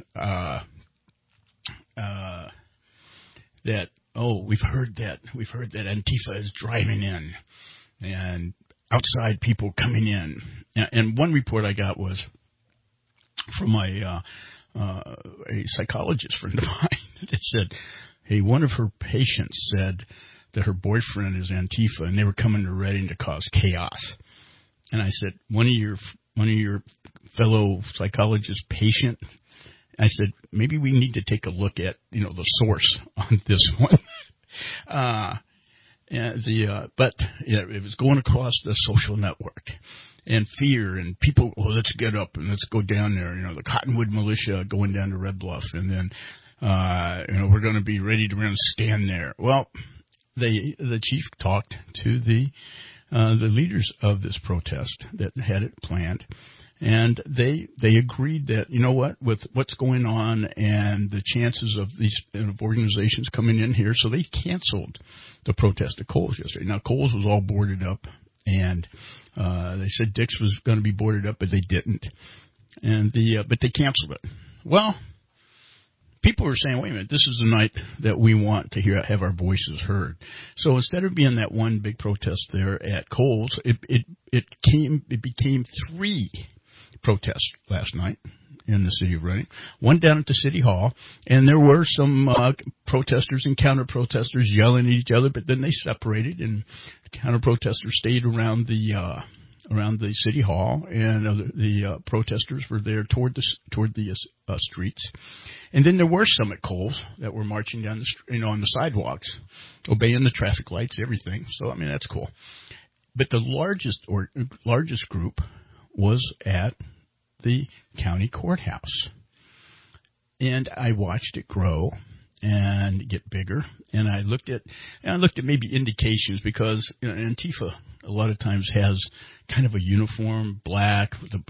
that, oh, we've heard that Antifa is driving in, and outside people coming in. And one report I got was from a psychologist friend of mine that said, hey, one of her patients said that her boyfriend is Antifa, and they were coming to Reading to cause chaos. And I said, one of your fellow psychologist patient, I said, maybe we need to take a look at, the source on this one. But it was going across the social network, and fear, and people, let's get up and let's go down there. The Cottonwood militia going down to Red Bluff, and then we're going to be ready to stand there. Well, the chief talked to the leaders of this protest that had it planned, and they agreed that, with what's going on and the chances of these organizations coming in here, so they canceled the protest at Kohl's yesterday. Now, Kohl's was all boarded up, and they said Dick's was going to be boarded up, but they didn't, and but they canceled it. Well, people were saying, wait a minute, this is the night that we want to have our voices heard. So instead of being that one big protest there at Kohl's, it became 3 protests last night in the city of Reading. One down at the City Hall, and there were some protesters and counter-protesters yelling at each other, but then they separated, and counter-protesters stayed around the City Hall, and the protesters were there toward the streets. And then there were some at Kohl's that were marching down on the sidewalks, obeying the traffic lights, everything. So, that's cool. But the largest group was at the county courthouse. And I watched it grow and get bigger. And I looked at maybe indications, because Antifa a lot of times has kind of a uniform, black,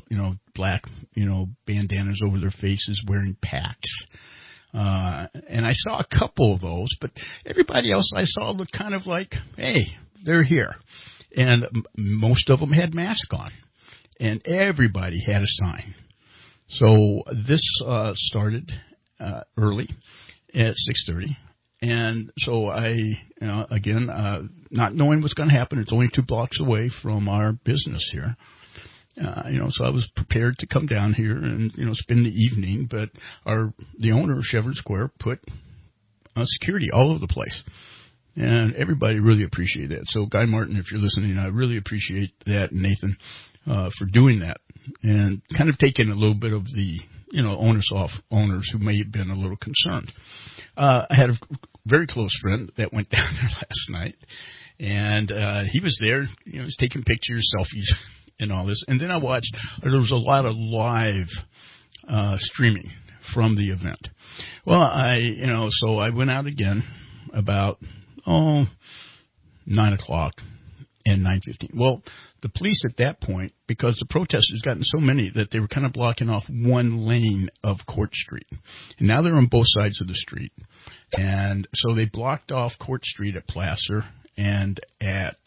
bandanas over their faces, wearing packs. And I saw a couple of those, but everybody else I saw looked kind of like, hey, they're here. And most of them had masks on, and everybody had a sign. So this started early at 6:30. And so I, again, not knowing what's going to happen, it's only 2 blocks away from our business here. So I was prepared to come down here and, spend the evening, but the owner of Chevron Square put security all over the place. And everybody really appreciated that. So Guy Martin, if you're listening, I really appreciate that, and Nathan, for doing that and kind of taking a little bit of the, onus off owners who may have been a little concerned. I had a very close friend that went down there last night, and he was there, he was taking pictures, selfies, and all this. And then I watched, there was a lot of live streaming from the event. Well, so I went out again about 9 o'clock and 9:15. Well, the police at that point, because the protesters gotten so many that they were kind of blocking off one lane of Court Street. And now they're on both sides of the street. And so they blocked off Court Street at Placer and at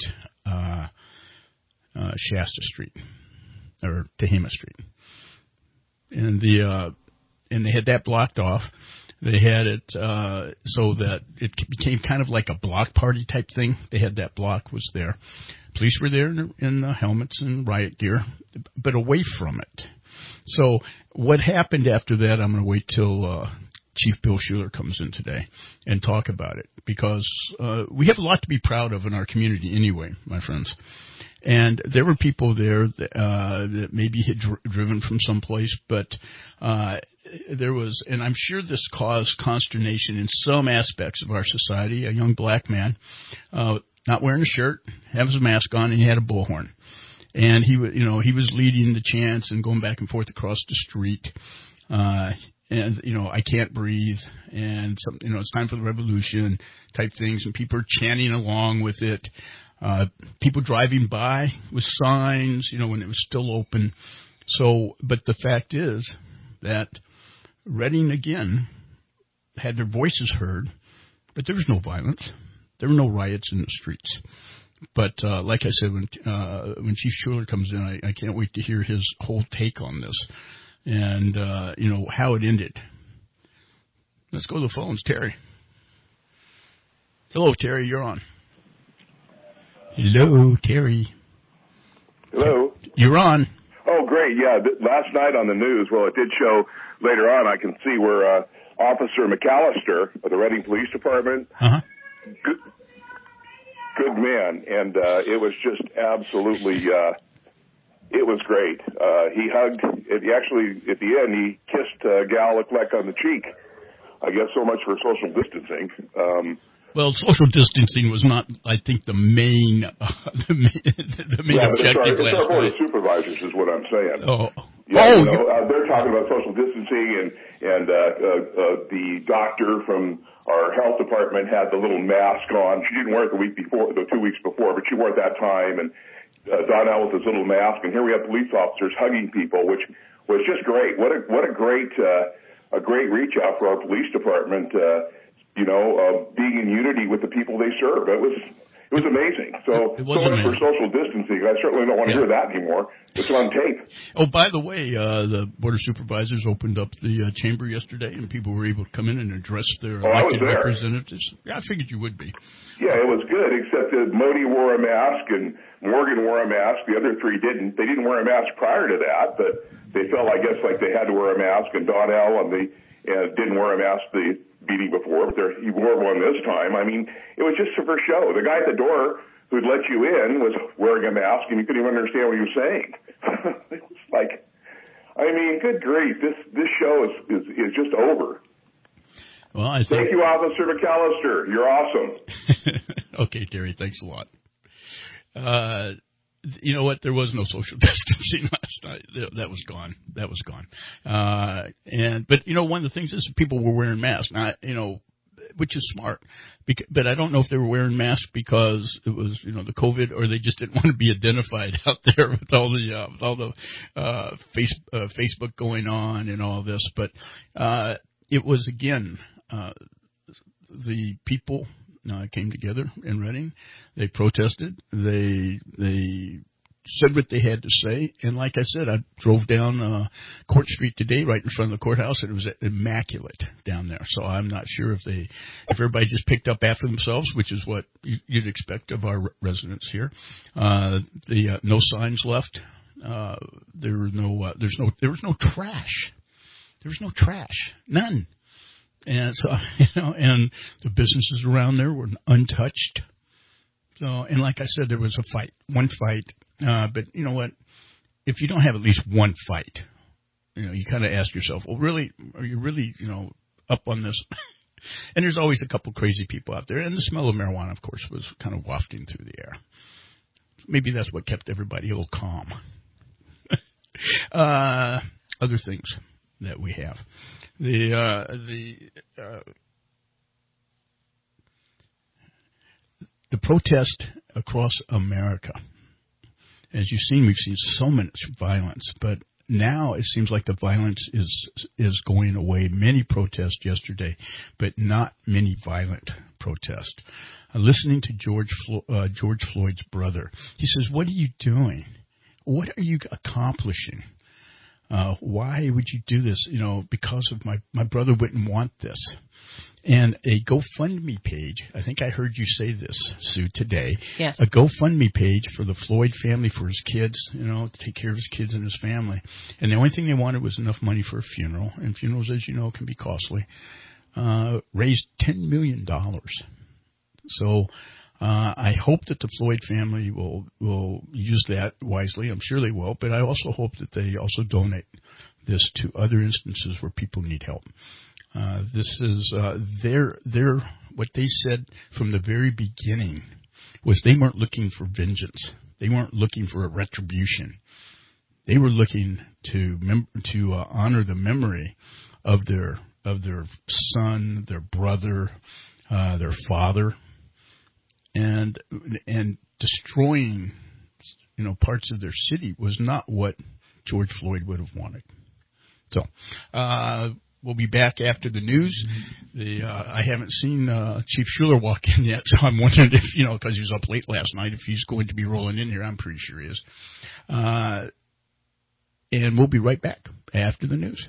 Shasta Street, or Tehama Street. And they had that blocked off. They had it so that it became kind of like a block party type thing. They had that block was there. Police were there in the helmets and riot gear, but away from it. So what happened after that, I'm going to wait till Chief Bill Schuler comes in today and talk about it, because we have a lot to be proud of in our community anyway, my friends. And there were people there that maybe had driven from someplace, but there was, and I'm sure this caused consternation in some aspects of our society. A young black man, not wearing a shirt, having his mask on, and he had a bullhorn, and he was leading the chants and going back and forth across the street. And, I can't breathe, and it's time for the revolution type things, and people are chanting along with it. People driving by with signs, when it was still open. So, but the fact is that Reading again had their voices heard, but there was no violence. There were no riots in the streets. But like I said, when Chief Schuler comes in, I can't wait to hear his whole take on this and, how it ended. Let's go to the phones. Terry. Hello, Terry. You're on. Hello, Terry. Hello? You're on. Oh, great. Yeah, last night on the news, well, it did show later on, I can see where Officer McAllister of the Reading Police Department, good man, and it was just absolutely, it was great. He hugged, he actually, at the end, he kissed Gal Leclerc on the cheek. I guess so much for social distancing. Well, social distancing was not, I think, the main objective it's last our board night. of supervisors is what I'm saying. Oh. Yeah, they're talking about social distancing, and the doctor from our health department had the little mask on. She didn't wear it the 2 weeks before, but she wore it that time. And Donnell with his little mask, and here we have police officers hugging people, which was just great. What a great reach out for our police department. Being in unity with the people they serve. It was amazing. So much for social distancing. I certainly don't want to hear that anymore. It's on tape. Oh, by the way, the Board of Supervisors opened up the chamber yesterday, and people were able to come in and address their elected representatives. Yeah, I figured you would be. Yeah, it was good, except that Modi wore a mask and Morgan wore a mask. The other three didn't. They didn't wear a mask prior to that, but they felt, I guess, like they had to wear a mask. And Donnell didn't wear a mask the meeting before, but he wore one this time. I mean, it was just for show. The guy at the door who'd let you in was wearing a mask, and you couldn't even understand what he was saying. It was like, I mean, good grief, this show is just over. Well, I think... Thank you, Officer McAllister. You're awesome. Okay, Gary, thanks a lot. You know what? There was no social distancing last night. That was gone. But one of the things is people were wearing masks. Now, which is smart. But I don't know if they were wearing masks because it was, the COVID, or they just didn't want to be identified out there with all the Facebook going on and all this. But it was again the people. Came together in Reading. They protested. They said what they had to say. And like I said, I drove down Court Street today, right in front of the courthouse, and it was immaculate down there. So I'm not sure if everybody just picked up after themselves, which is what you'd expect of our residents here. No signs left. There was no trash. There was no trash. None. And so, and the businesses around there were untouched. So, and like I said, there was one fight. But you know what? If you don't have at least one fight, you kind of ask yourself, well, really, are you really, up on this? And there's always a couple crazy people out there. And the smell of marijuana, of course, was kind of wafting through the air. Maybe that's what kept everybody a little calm. Other things that we have. The protest across America. As you've seen, we've seen so much violence, but now it seems like the violence is going away. Many protests yesterday, but not many violent protests. Listening to George Floyd's brother, he says, "What are you doing? What are you accomplishing? Why would you do this? Because of my brother wouldn't want this." And a GoFundMe page, I think I heard you say this, Sue, today. Yes. A GoFundMe page for the Floyd family, for his kids, to take care of his kids and his family. And the only thing they wanted was enough money for a funeral. And funerals, as you know, can be costly. Raised $10 million. So I hope that the Floyd family will use that wisely. I'm sure they will. But I also hope that they also donate this to other instances where people need help. This is what they said from the very beginning was they weren't looking for vengeance. They weren't looking for a retribution. They were looking to honor the memory of their son, their brother, their father, and destroying parts of their city was not what George Floyd would have wanted. So. We'll be back after the news. I haven't seen Chief Schuler walk in yet, so I'm wondering if, because he was up late last night, if he's going to be rolling in here. I'm pretty sure he is. And we'll be right back after the news.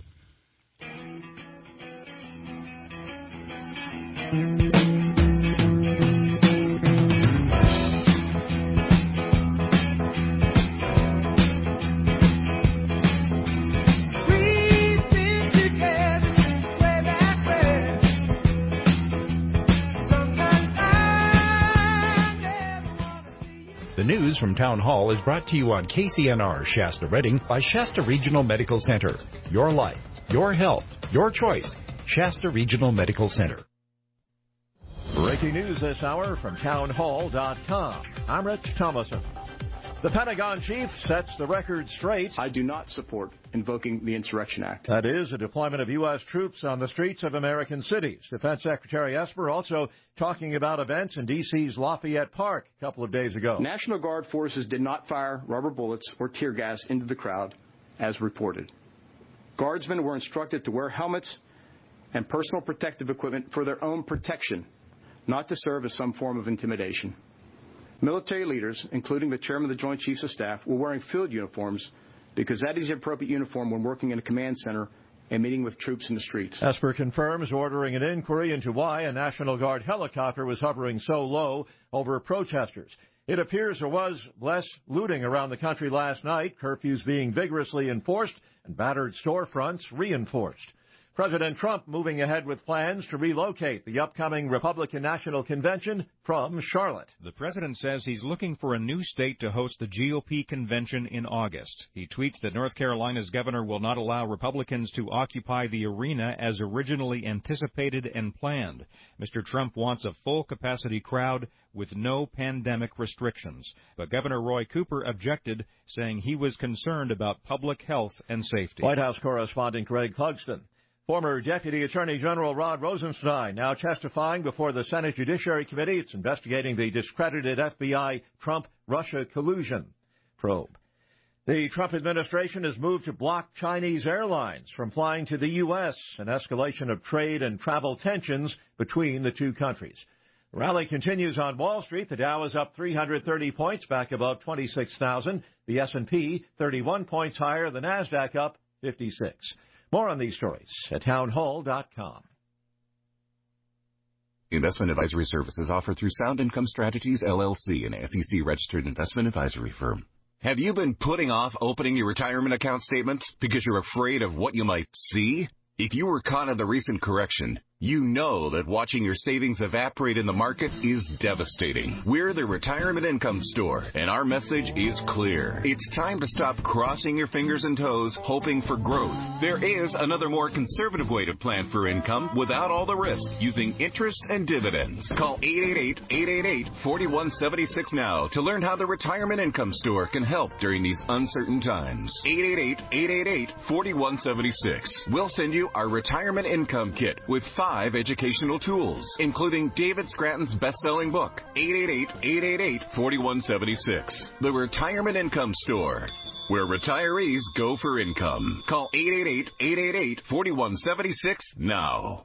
The news from Town Hall is brought to you on KCNR Shasta Redding by Shasta Regional Medical Center. Your life, your health, your choice. Shasta Regional Medical Center. Breaking news this hour from townhall.com. I'm Rich Thomason. The Pentagon chief sets the record straight. I do not support invoking the Insurrection Act. That is a deployment of U.S. troops on the streets of American cities. Defense Secretary Esper also talking about events in D.C.'s Lafayette Park a couple of days ago. National Guard forces did not fire rubber bullets or tear gas into the crowd, as reported. Guardsmen were instructed to wear helmets and personal protective equipment for their own protection, not to serve as some form of intimidation. Military leaders, including the chairman of the Joint Chiefs of Staff, were wearing field uniforms because that is the appropriate uniform when working in a command center and meeting with troops in the streets. Esper confirms ordering an inquiry into why a National Guard helicopter was hovering so low over protesters. It appears there was less looting around the country last night, curfews being vigorously enforced and battered storefronts reinforced. President Trump moving ahead with plans to relocate the upcoming Republican National Convention from Charlotte. The president says he's looking for a new state to host the GOP convention in August. He tweets that North Carolina's governor will not allow Republicans to occupy the arena as originally anticipated and planned. Mr. Trump wants a full-capacity crowd with no pandemic restrictions. But Governor Roy Cooper objected, saying he was concerned about public health and safety. White House correspondent Greg Clugston. Former Deputy Attorney General Rod Rosenstein now testifying before the Senate Judiciary Committee. It's investigating the discredited FBI Trump-Russia collusion probe. The Trump administration has moved to block Chinese airlines from flying to the U.S., an escalation of trade and travel tensions between the two countries. The rally continues on Wall Street. The Dow is up 330 points, back about 26,000. The S&P 31 points higher. The NASDAQ up 56. More on these stories at townhall.com. Investment advisory services offered through Sound Income Strategies, LLC, an SEC-registered investment advisory firm. Have you been putting off opening your retirement account statements because you're afraid of what you might see? If you were caught in the recent correction, you know that watching your savings evaporate in the market is devastating. We're the Retirement Income Store, and our message is clear. It's time to stop crossing your fingers and toes hoping for growth. There is another more conservative way to plan for income without all the risk, using interest and dividends. Call 888-888-4176 now to learn how the Retirement Income Store can help during these uncertain times. 888-888-4176. We'll send you our Retirement Income Kit with 5 educational tools, including David Scranton's best-selling book, 888-888-4176. The Retirement Income Store, where retirees go for income. Call 888-888-4176 now.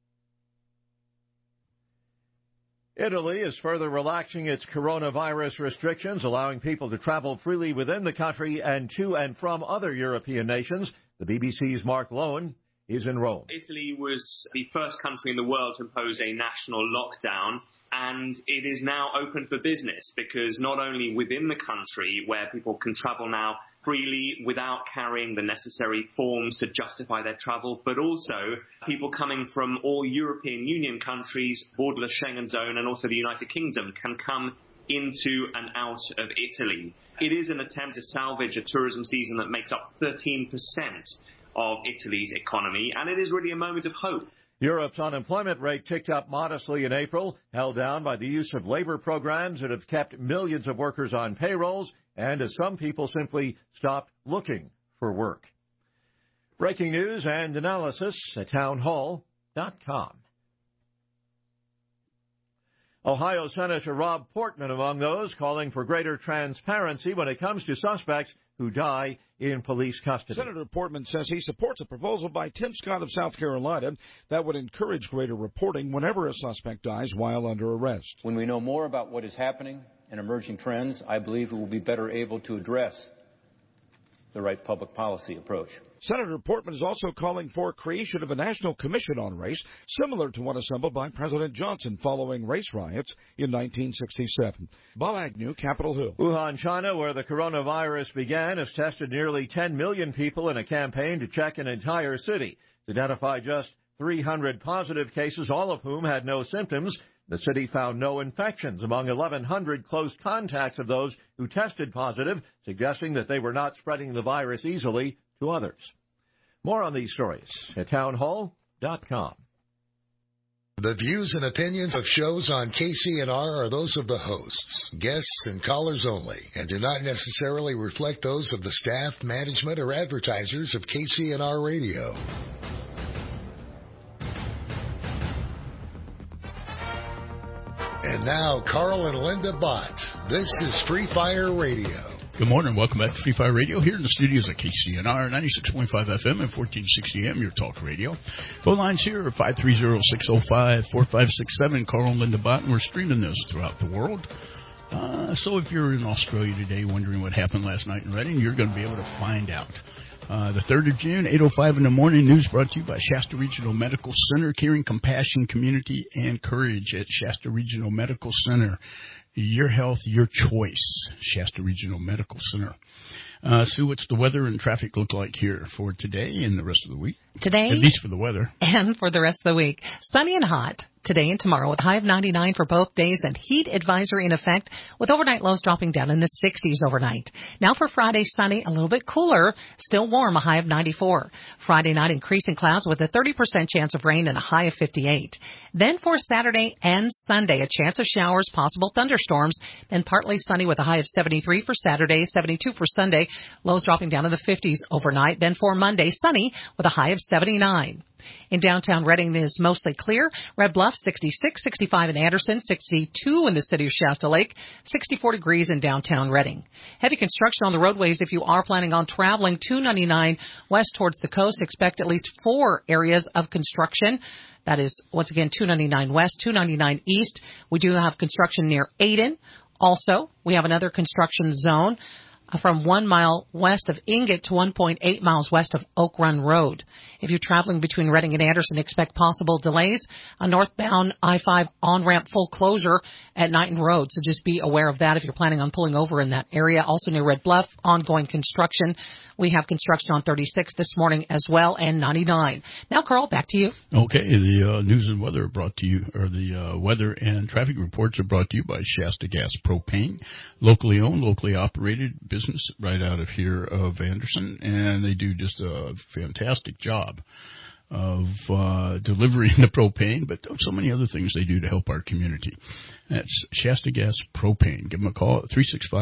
Italy is further relaxing its coronavirus restrictions, allowing people to travel freely within the country and to and from other European nations. The BBC's Mark Lowen is in Rome. Italy was the first country in the world to impose a national lockdown, and it is now open for business because not only within the country, where people can travel now freely without carrying the necessary forms to justify their travel, but also people coming from all European Union countries, borderless Schengen zone, and also the United Kingdom can come into and out of Italy. It is an attempt to salvage a tourism season that makes up 13% of Italy's economy, and it is really a moment of hope. Europe's unemployment rate ticked up modestly in April, held down by the use of labor programs that have kept millions of workers on payrolls, and as some people simply stopped looking for work. Breaking news and analysis at townhall.com. Ohio Senator Rob Portman among those calling for greater transparency when it comes to suspects who die in police custody. Senator Portman says he supports a proposal by Tim Scott of South Carolina that would encourage greater reporting whenever a suspect dies while under arrest. When we know more about what is happening and emerging trends, I believe we will be better able to address the right public policy approach. Senator Portman is also calling for creation of a national commission on race, similar to one assembled by President Johnson following race riots in 1967. Bob Agnew, Capitol Hill. Wuhan, China, where the coronavirus began, has tested nearly 10 million people in a campaign to check an entire city. To identify just 300 positive cases, all of whom had no symptoms. The city found no infections among 1,100 close contacts of those who tested positive, suggesting that they were not spreading the virus easily to others. More on these stories at townhall.com. The views and opinions of shows on KCNR are those of the hosts, guests, and callers only, and do not necessarily reflect those of the staff, management, or advertisers of KCNR Radio. And now, Carl and Linda Bott. This is Free Fire Radio. Good morning. Welcome back to Free Fire Radio here in the studios at KCNR 96.5 FM and 1460 AM, your talk radio. Phone lines here are 530-605-4567. Carl and Linda Bott, and we're streaming this throughout the world. So if you're in Australia today wondering what happened last night in Reading, you're going to be able to find out. The 3rd of June, 8:05 in the morning, news brought to you by Shasta Regional Medical Center, caring, compassion, community, and courage at Shasta Regional Medical Center. Your health, your choice, Shasta Regional Medical Center. Sue, what's the weather and traffic look like here for today and the rest of the week? Today, at least for the weather. And for the rest of the week. Sunny and hot today and tomorrow with a high of 99 for both days and heat advisory in effect with overnight lows dropping down in the 60s overnight. Now for Friday, sunny, a little bit cooler, still warm, a high of 94. Friday night, increasing clouds with a 30% chance of rain and a high of 58. Then for Saturday and Sunday, a chance of showers, possible thunderstorms, and partly sunny with a high of 73 for Saturday, 72 for Sunday, lows dropping down in the 50s overnight. Then for Monday, sunny with a high of 79. In downtown Reading, it is mostly clear. Red Bluff, 66, 65 in Anderson, 62 in the city of Shasta Lake, 64 degrees in downtown Reading. Heavy construction on the roadways if you are planning on traveling 299 west towards the coast. Expect at least 4 areas of construction. That is, once again, 299 west, 299 east. We do have construction near Aden. Also, we have another construction zone from 1 mile west of Ingot to 1.8 miles west of Oak Run Road. If you're traveling between Reading and Anderson, expect possible delays. A northbound I-5 on-ramp full closure at Knighton Road, so just be aware of that if you're planning on pulling over in that area. Also near Red Bluff, ongoing construction. We have construction on 36 this morning as well, and 99. Now, Carl, back to you. Okay, the news and weather are brought to you, or the weather and traffic reports are brought to you by Shasta Gas Propane, locally owned, locally operated business right out of here of Anderson, and they do just a fantastic job of delivering the propane, but so many other things they do to help our community. That's Shasta Gas Propane. Give them a call at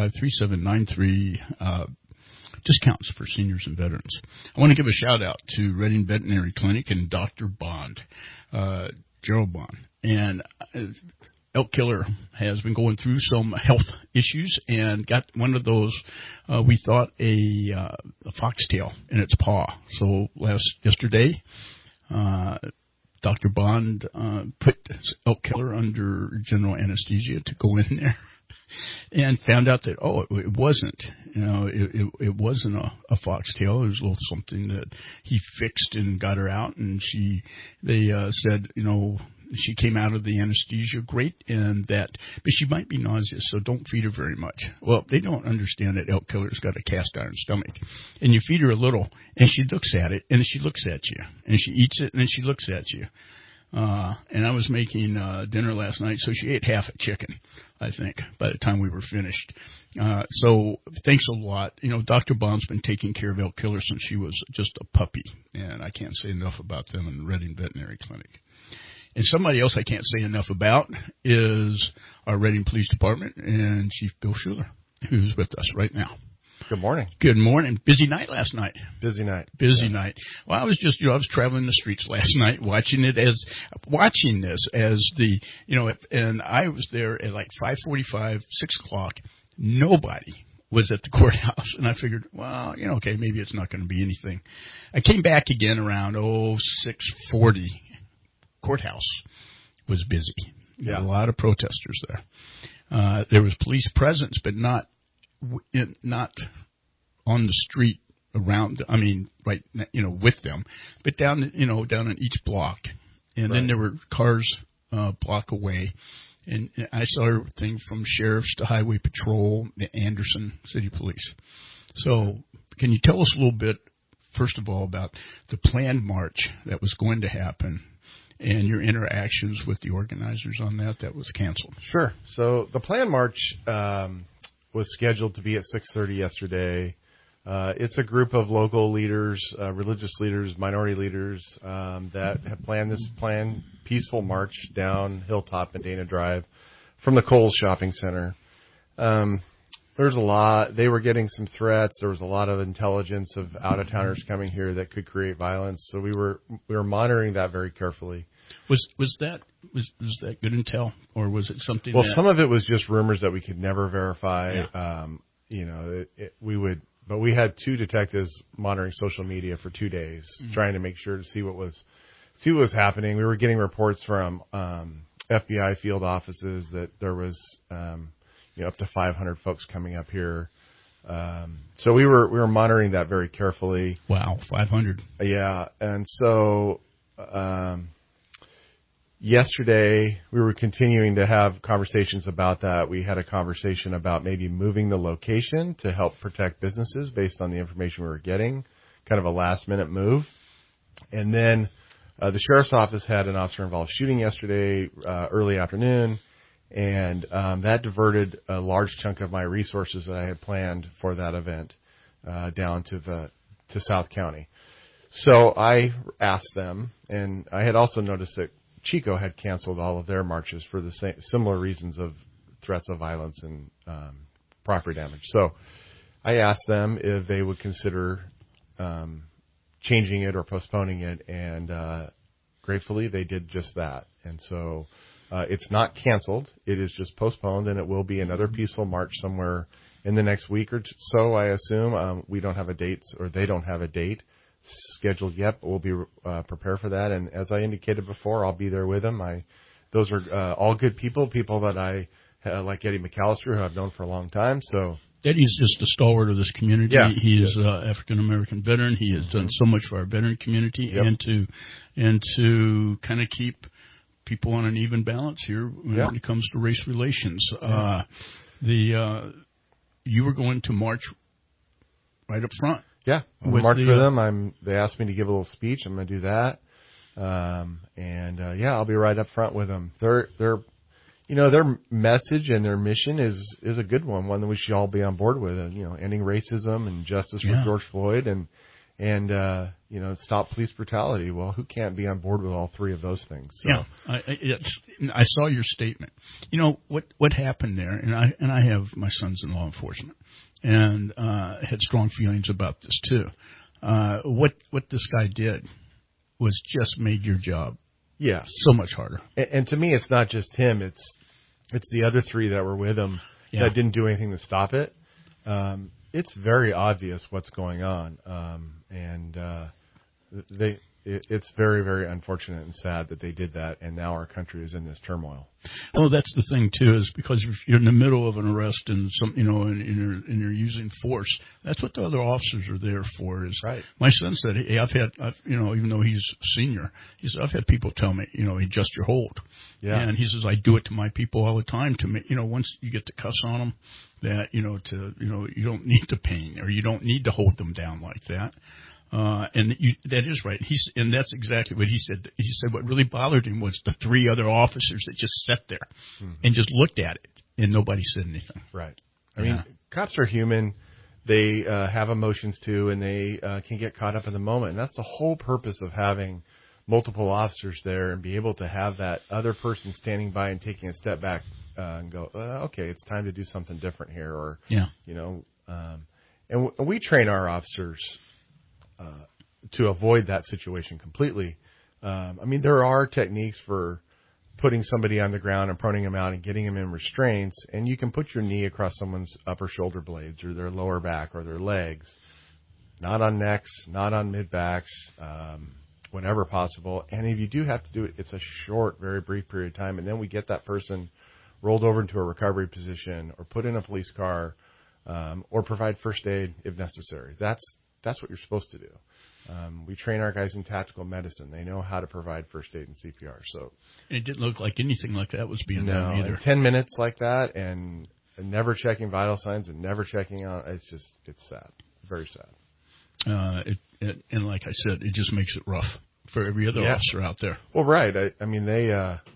365-3793. Discounts for seniors and veterans. I want to give a shout out to Reading Veterinary Clinic and Dr. Bond, Gerald Bond. And Elk Killer has been going through some health issues and got one of those, we thought, a foxtail in its paw. So yesterday, Dr. Bond put Elk Killer under general anesthesia to go in there. And found out that, it wasn't, it wasn't a foxtail. It was a little something that he fixed and got her out. And they said, she came out of the anesthesia great, but she might be nauseous, so don't feed her very much. Well, they don't understand that Elk Killer's got a cast iron stomach. And you feed her a little, and she looks at it, and she looks at you. And she eats it, and then she looks at you. And I was making dinner last night, so she ate half a chicken, I think, by the time we were finished. So thanks a lot. Dr. Bond's been taking care of Elk Killer since she was just a puppy, and I can't say enough about them in the Reading Veterinary Clinic. And somebody else I can't say enough about is our Reading Police Department and Chief Bill Schuler, who's with us right now. Good morning. Good morning. Busy night last night. Busy night. Night. Well, I was just, I was traveling the streets last night, watching this as the, and I was there at like 5:45, 6 o'clock. Nobody was at the courthouse, and I figured, well, okay, maybe it's not going to be anything. I came back again around 6:40. Courthouse was busy. There were a lot of protesters there. There was police presence, but not on the street around, right, with them, but down in each block. And then there were cars a block away. And I saw everything from sheriffs to highway patrol to Anderson City Police. So can you tell us a little bit, first of all, about the planned march that was going to happen and your interactions with the organizers on that was canceled. Sure. So the planned march was scheduled to be at 6:30 yesterday. It's a group of local leaders, religious leaders, minority leaders that have planned this peaceful march down Hilltop and Dana Drive from the Kohl's Shopping Center. There's a lot. They were getting some threats. There was a lot of intelligence of out-of-towners coming here that could create violence. So we were monitoring that very carefully. Was that good intel, or was it something? Well, some of it was just rumors that we could never verify. Yeah. But we had 2 detectives monitoring social media for 2 days, trying to make sure to see what was happening. We were getting reports from FBI field offices that there was up to 500 folks coming up here. So we were monitoring that very carefully. Wow, 500. Yeah, and so yesterday we were continuing to have conversations about that. We had a conversation about maybe moving the location to help protect businesses based on the information we were getting, kind of a last-minute move. And then the sheriff's office had an officer-involved shooting yesterday early afternoon, and that diverted a large chunk of my resources that I had planned for that event down to South County. So I asked them, and I had also noticed that Chico had canceled all of their marches for the similar reasons of threats of violence and property damage. So I asked them if they would consider changing it or postponing it, and gratefully they did just that. And so it's not canceled. It is just postponed, and it will be another peaceful march somewhere in the next week or so, I assume. We don't have a date, or they don't have a date scheduled yet, but we'll be prepared for that. And as I indicated before, I'll be there with them. Those are all good people that I like Eddie McAllister, who I've known for a long time. So Eddie's just a stalwart of this community. Yeah, he is an African American veteran. He has done so much for our veteran community, and to kind of keep people on an even balance here when it comes to race relations. You were going to march right up front. Yeah, I'll march with them. They asked me to give a little speech. I'm going to do that. I'll be right up front with them. Their message and their mission is a good one that we should all be on board with. Ending racism and justice for George Floyd and stop police brutality. Well, who can't be on board with all 3 of those things? So. Yeah, I saw your statement. What happened there, and I have my son's in law enforcement, and had strong feelings about this too. What this guy did was just made your job so much harder. And to me, it's not just him; it's the other 3 that were with him that didn't do anything to stop it. It's very obvious what's going on, it's very, very unfortunate and sad that they did that, and now our country is in this turmoil. Well, that's the thing too, is because if you're in the middle of an arrest and and you're using force, that's what the other officers are there for. Is right. My son said, "Hey, I've even though he's senior, he said I've had people tell me, adjust your hold." Yeah. And he says I do it to my people all the time to make once you get the cuss on them, that you don't need to pain or you don't need to hold them down like that. That is right. And that's exactly what he said. He said what really bothered him was the 3 other officers that just sat there and just looked at it, and nobody said anything. Right. I mean, cops are human. They have emotions too, and they can get caught up in the moment. And that's the whole purpose of having multiple officers there, and be able to have that other person standing by and taking a step back and go, okay, it's time to do something different here. Or, and we train our officers to avoid that situation completely. There are techniques for putting somebody on the ground and proning them out and getting them in restraints, and you can put your knee across someone's upper shoulder blades or their lower back or their legs, not on necks, not on mid-backs, whenever possible. And if you do have to do it, it's a short, very brief period of time, and then we get that person rolled over into a recovery position or put in a police car, or provide first aid if necessary. That's what you're supposed to do. We train our guys in tactical medicine. They know how to provide first aid and CPR. So it didn't look like anything like that was being done either. 10 minutes like that, and never checking vital signs and never checking on. It's sad, very sad. And like I said, it just makes it rough for every other officer out there. Well, right. I mean, they,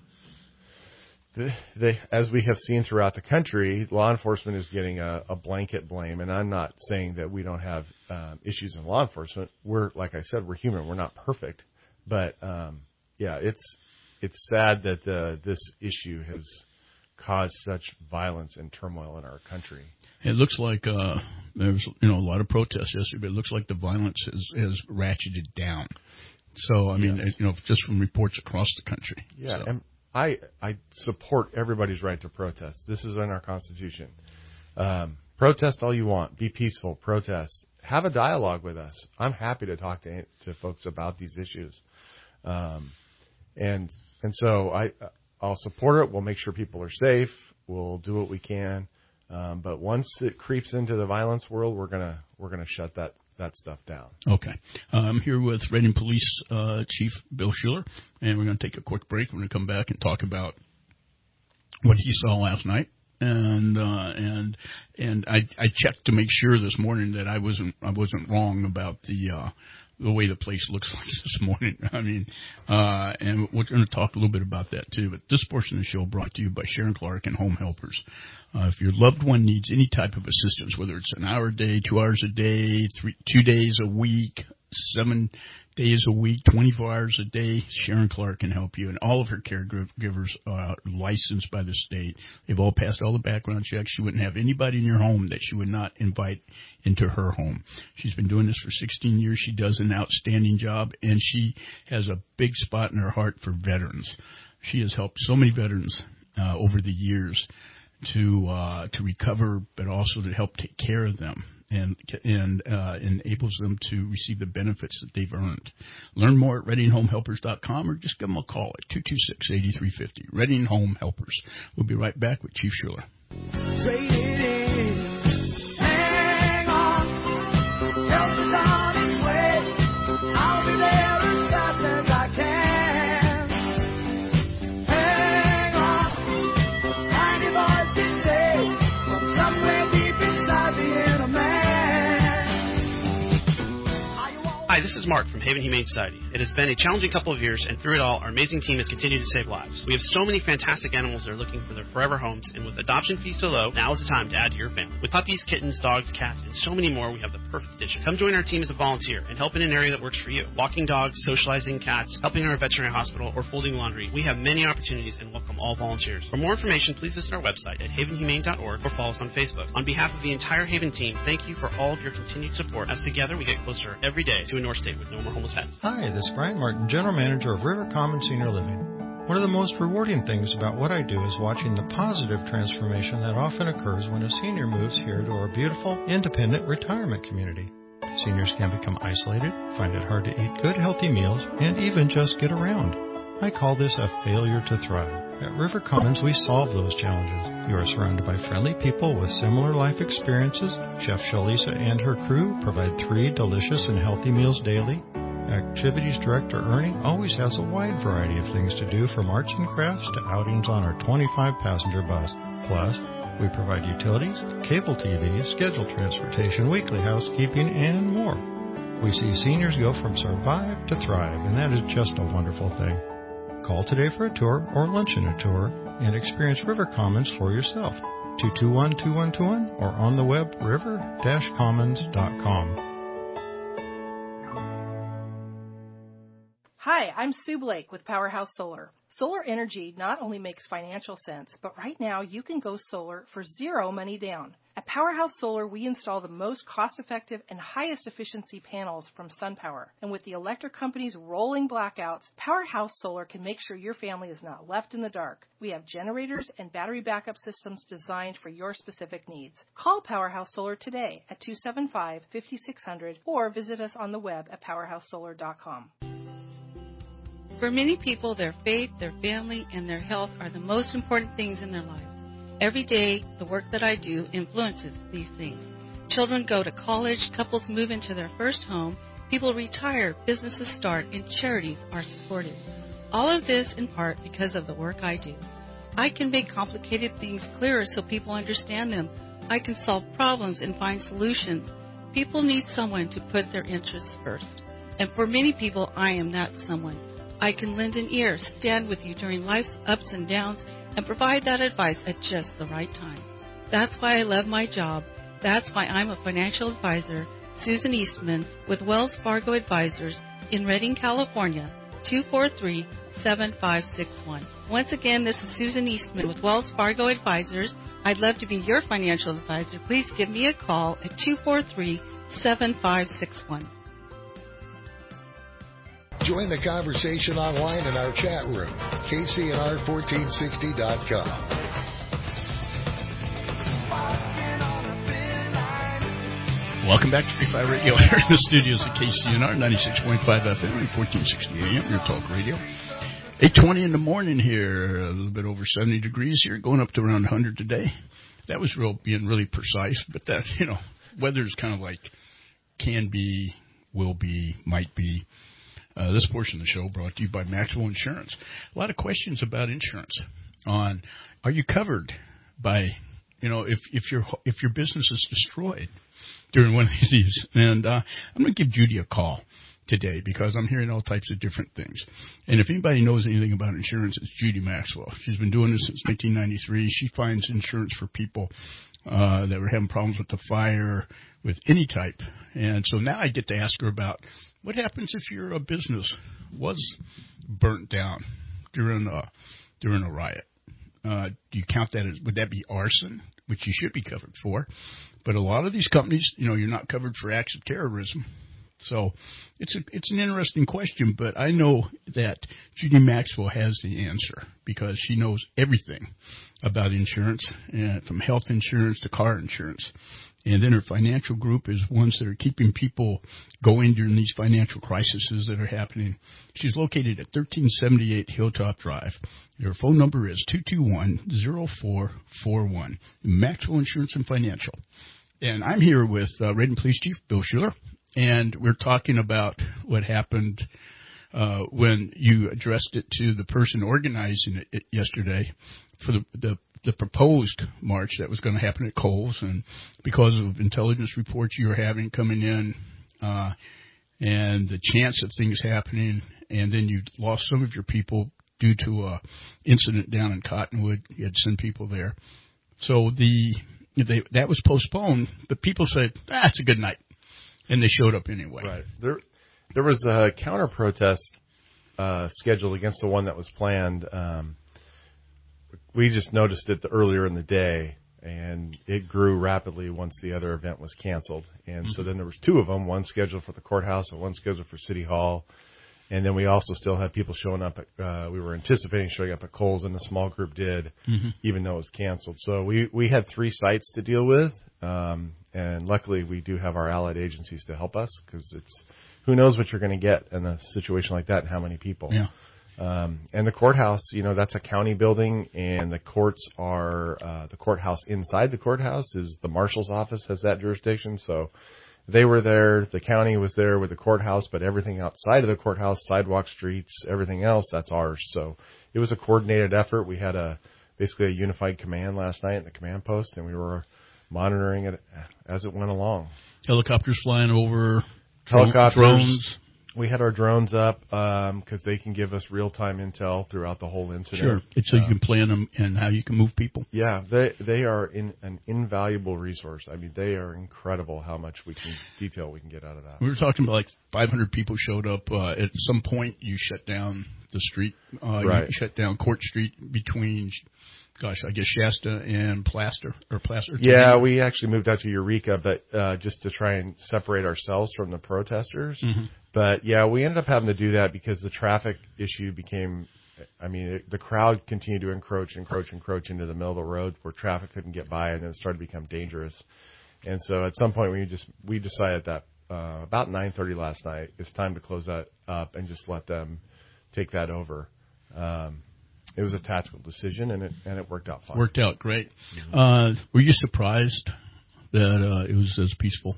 as we have seen throughout the country, law enforcement is getting a blanket blame. And I'm not saying that we don't have issues in law enforcement. We're, like I said, we're human. We're not perfect. But, it's sad that this issue has caused such violence and turmoil in our country. It looks like there was a lot of protests yesterday, but it looks like the violence has ratcheted down. So, I mean, just from reports across the country. Yeah, so. And I support everybody's right to protest. This is in our Constitution. Protest all you want. Be peaceful. Protest. Have a dialogue with us. I'm happy to talk to folks about these issues. And so I'll support it. We'll make sure people are safe. We'll do what we can. But once it creeps into the violence world, we're gonna shut that stuff down. Okay. I'm here with Reading Police Chief Bill Schuler, and we're going to take a quick break. We're going to come back and talk about what he saw last night. And I checked to make sure this morning that I wasn't wrong about the way the place looks like this morning. I mean, and we're going to talk a little bit about that too. But this portion of the show brought to you by Sharon Clark and Home Helpers. If your loved one needs any type of assistance, whether it's an hour a day, 2 hours a day, 2 days a week, 7 days a week, 24 hours a day, Sharon Clark can help you. And all of her caregivers are licensed by the state. They've all passed all the background checks. She wouldn't have anybody in your home that she would not invite into her home. She's been doing this for 16 years. She does an outstanding job, and she has a big spot in her heart for veterans. She has helped so many veterans over the years to recover, but also to help take care of them and enables them to receive the benefits that they've earned. Learn more at ReadingHomeHelpers.com or just give them a call at 226-8350. Reading Home Helpers. We'll be right back with Chief Schuler. Hang on, help is on its way. I'll be there as fast as I can. Hang on, tiny voice can say from somewhere deep inside the inner man. Hi, this is Mark from Haven Humane Society. It has been a challenging couple of years, and through it all, our amazing team has continued to save lives. We have so many fantastic animals that are looking for their forever homes, and with adoption fees so low, now is the time to add to your family. With puppies, kittens, dogs, cats, and so many more, we have the perfect addition. Come join our team as a volunteer and help in an area that works for you. Walking dogs, socializing cats, helping in our veterinary hospital, or folding laundry. We have many opportunities and welcome all volunteers. For more information, please visit our website at havenhumane.org or follow us on Facebook. On behalf of the entire Haven team, thank you for all of your continued support, as together we get closer every day to a North State with no more homeless pets. Hi, this is Brian Martin, General Manager of River Commons Senior Living. One of the most rewarding things about what I do is watching the positive transformation that often occurs when a senior moves here to our beautiful, independent retirement community. Seniors can become isolated, find it hard to eat good, healthy meals, and even just get around. I call this a failure to thrive. At River Commons, we solve those challenges. You are surrounded by friendly people with similar life experiences. Chef Shalisa and her crew provide 3 delicious and healthy meals daily. Activities Director Ernie always has a wide variety of things to do, from arts and crafts to outings on our 25-passenger bus. Plus, we provide utilities, cable TV, scheduled transportation, weekly housekeeping, and more. We see seniors go from survive to thrive, and that is just a wonderful thing. Call today for a tour or lunch in a tour and experience River Commons for yourself. 221-2121 or on the web river-commons.com. Hi, I'm Sue Blake with Powerhouse Solar. Solar energy not only makes financial sense, but right now you can go solar for zero money down. At Powerhouse Solar, we install the most cost-effective and highest efficiency panels from SunPower. And with the electric company's rolling blackouts, Powerhouse Solar can make sure your family is not left in the dark. We have generators and battery backup systems designed for your specific needs. Call Powerhouse Solar today at 275-5600 or visit us on the web at powerhousesolar.com. For many people, their faith, their family, and their health are the most important things in their lives. Every day, the work that I do influences these things. Children go to college, couples move into their first home, people retire, businesses start, and charities are supported. All of this in part because of the work I do. I can make complicated things clearer so people understand them. I can solve problems and find solutions. People need someone to put their interests first. And for many people, I am that someone. I can lend an ear, stand with you during life's ups and downs, and provide that advice at just the right time. That's why I love my job. That's why I'm a financial advisor, Susan Eastman, with Wells Fargo Advisors in Redding, California, 243-7561. Once again, this is Susan Eastman with Wells Fargo Advisors. I'd love to be your financial advisor. Please give me a call at 243-7561. Join the conversation online in our chat room, kcnr1460.com. Welcome back to Free Fire Radio here in the studios at KCNR 96.5 FM and 1460 AM, your talk radio. 8:20 in the morning here, a little bit over 70 degrees here, going up to around 100 today. That was being really precise, but that, weather's kind of like can be, will be, might be. This portion of the show brought to you by Maxwell Insurance. A lot of questions about insurance on, are you covered by, if your business is destroyed during one of these. And I'm going to give Judy a call today because I'm hearing all types of different things. And if anybody knows anything about insurance, it's Judy Maxwell. She's been doing this since 1993. She finds insurance for people that were having problems with the fire, with any type. And so now I get to ask her about what happens if your business was burnt down during a riot. Do you count that as, would that be arson, which you should be covered for? But a lot of these companies, you're not covered for acts of terrorism. So it's an interesting question, but I know that Judy Maxwell has the answer because she knows everything about insurance, and from health insurance to car insurance. And then her financial group is ones that are keeping people going during these financial crises that are happening. She's located at 1378 Hilltop Drive. Her phone number is 221-0441. Maxwell Insurance and Financial. And I'm here with Redding Police Chief Bill Schuler, and we're talking about what happened when you addressed it to the person organizing it yesterday for the proposed march that was going to happen at Kohl's, and because of intelligence reports you were having coming in and the chance of things happening, and then you lost some of your people due to a incident down in Cottonwood. You had to send people there. So that was postponed, but people said, it's a good night, and they showed up anyway. Right. There was a counter-protest scheduled against the one that was planned. We just noticed it earlier in the day, and it grew rapidly once the other event was canceled. And so then there was two of them, one scheduled for the courthouse and one scheduled for City Hall. And then we also still had people showing up we were anticipating showing up at Kohl's, and the small group did, even though it was canceled. So we had 3 sites to deal with, and luckily we do have our allied agencies to help us, because who knows what you're going to get in a situation like that and how many people. Yeah. And the courthouse, that's a county building, and the courts are the courthouse. Inside the courthouse is the marshal's office, has that jurisdiction. So they were there. The county was there with the courthouse, but everything outside of the courthouse, sidewalk, streets, everything else, that's ours. So it was a coordinated effort. We had basically a unified command last night at the command post, and we were monitoring it as it went along. Helicopters flying over, drones. We had our drones up because they can give us real-time intel throughout the whole incident. Sure, it's so you can plan them and how you can move people. Yeah, they are an invaluable resource. I mean, they are incredible how much detail we can get out of that. We were talking about 500 people showed up. At some point, you shut down the street. Right. You shut down Court Street between, I guess Shasta and Plaster. Yeah, we actually moved out to Eureka, but just to try and separate ourselves from the protesters. Mm-hmm. But, yeah, we ended up having to do that because the traffic issue became – the crowd continued to encroach into the middle of the road where traffic couldn't get by, and it started to become dangerous. And so at some point we decided that about 9:30 last night, it's time to close that up and just let them take that over. It was a tactical decision, and it worked out fine. Worked out great. Were you surprised that it was as peaceful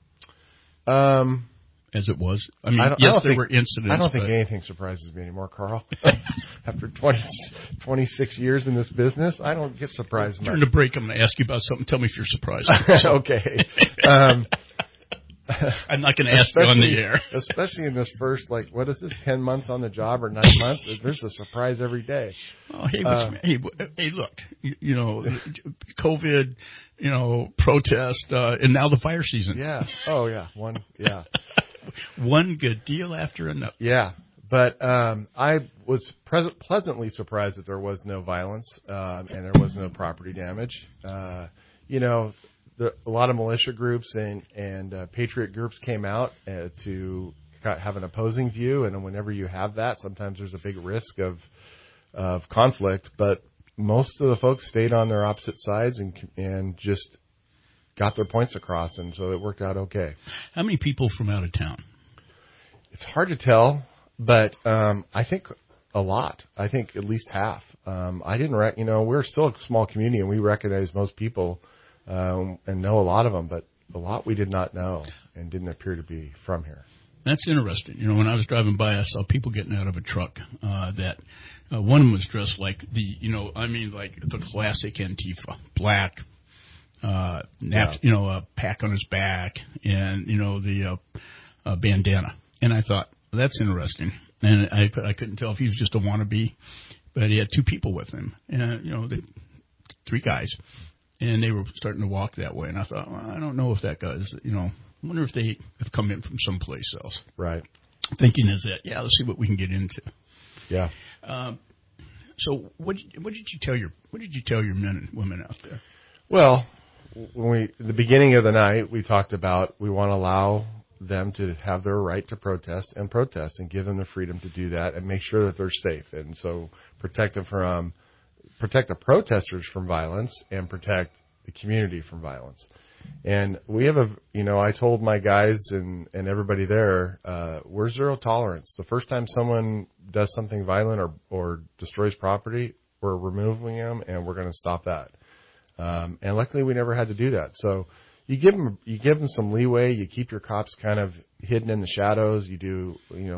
as it was? There were incidents. I don't think anything surprises me anymore, Carl. After 26 years in this business, I don't get surprised much. During the break, I'm going to ask you about something. Tell me if you're surprised. Okay. I'm not going to ask you on the air. Especially in this first, 10 months on the job or 9 months? There's a surprise every day. Oh, hey, look, COVID, protest, and now the fire season. Yeah. Oh, yeah. One good deal after another. Yeah. But I was pleasantly surprised that there was no violence and there was no property damage. A lot of militia groups and patriot groups came out to have an opposing view. And whenever you have that, sometimes there's a big risk of conflict. But most of the folks stayed on their opposite sides and just got their points across. And so it worked out okay. How many people from out of town? It's hard to tell. But I think a lot. I think at least half. I didn't we're still a small community, and we recognize most people and know a lot of them, but a lot we did not know and didn't appear to be from here. That's interesting. When I was driving by, I saw people getting out of a truck that one of them was dressed like like the classic Antifa, black, a pack on his back, and, the bandana. And I thought, that's interesting. And I couldn't tell if he was just a wannabe, but he had two people with him, and, three guys, and they were starting to walk that way. And I thought, well, I don't know if that guy's, I wonder if they have come in from someplace else. Right. Thinking is that, let's see what we can get into. Yeah. So what did you tell your men and women out there? Well, in the beginning of the night, we talked about we want to allow them to have their right to protest and give them the freedom to do that and make sure that they're safe. And so protect the protesters from violence and protect the community from violence. And we have I told my guys and everybody there, we're zero tolerance. The first time someone does something violent or destroys property, we're removing them and we're going to stop that. And luckily we never had to do that. So you give them some leeway. You keep your cops kind of hidden in the shadows. You do,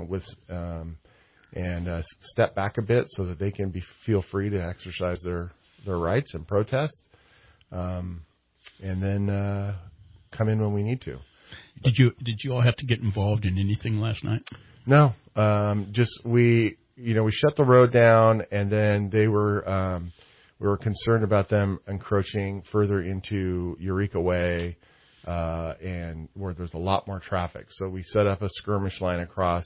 step back a bit so that they can feel free to exercise their rights and protest. And then come in when we need to. Did you all have to get involved in anything last night? No, we shut the road down, and then they were. We were concerned about them encroaching further into Eureka Way, and where there's a lot more traffic. So we set up a skirmish line across,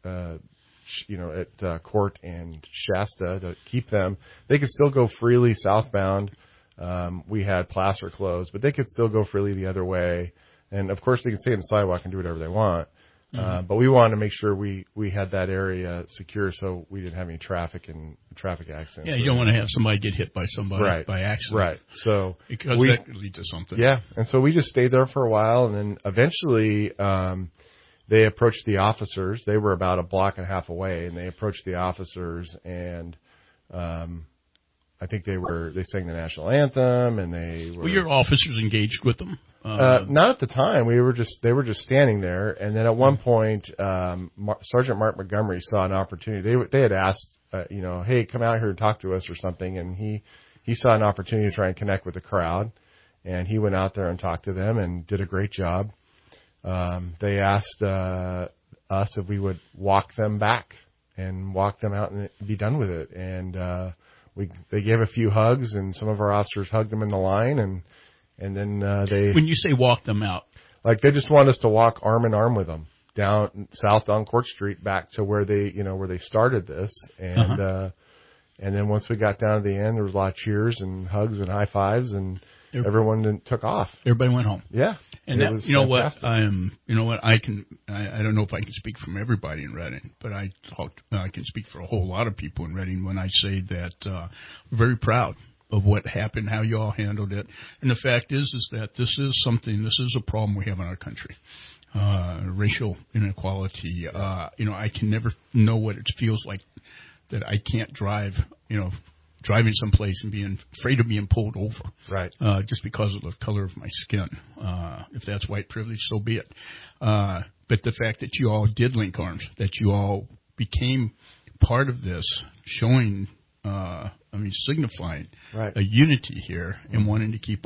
at Court and Shasta to keep them. They could still go freely southbound. We had Placer closed, but they could still go freely the other way. And of course, they can stay on the sidewalk and do whatever they want. But we wanted to make sure we had that area secure so we didn't have any traffic accidents. Yeah, you don't want to have somebody get hit by somebody by accident. Right. So because that could lead to something. Yeah. And so we just stayed there for a while, and then eventually they approached the officers. They were about a block and a half away, and they approached the officers, and I think they sang the national anthem, and they were. Were your officers engaged with them? Not at the time. They were just standing there, and then at one point, Sergeant Mark Montgomery saw an opportunity. They had asked, hey, come out here and talk to us or something, and he saw an opportunity to try and connect with the crowd, and he went out there and talked to them and did a great job. They asked us if we would walk them back and walk them out and be done with it, and they gave a few hugs, and some of our officers hugged them in the line, and then they. When you say walk them out, like they just want us to walk arm in arm with them down south on Court Street back to where they started this, and then once we got down to the end, there was a lot of cheers and hugs and high fives, and everyone took off. Everybody went home. Yeah, and that, I don't know if I can speak from everybody in Reading, but I can speak for a whole lot of people in Reading when I say that we're very proud of what happened, how you all handled it. And the fact is that this is a problem we have in our country. Racial inequality. I can never know what it feels like that I can't drive, driving someplace and being afraid of being pulled over. Right. Just because of the color of my skin. If that's white privilege, so be it. But the fact that you all did link arms, that you all became part of this, showing signifying a unity here and wanting to keep our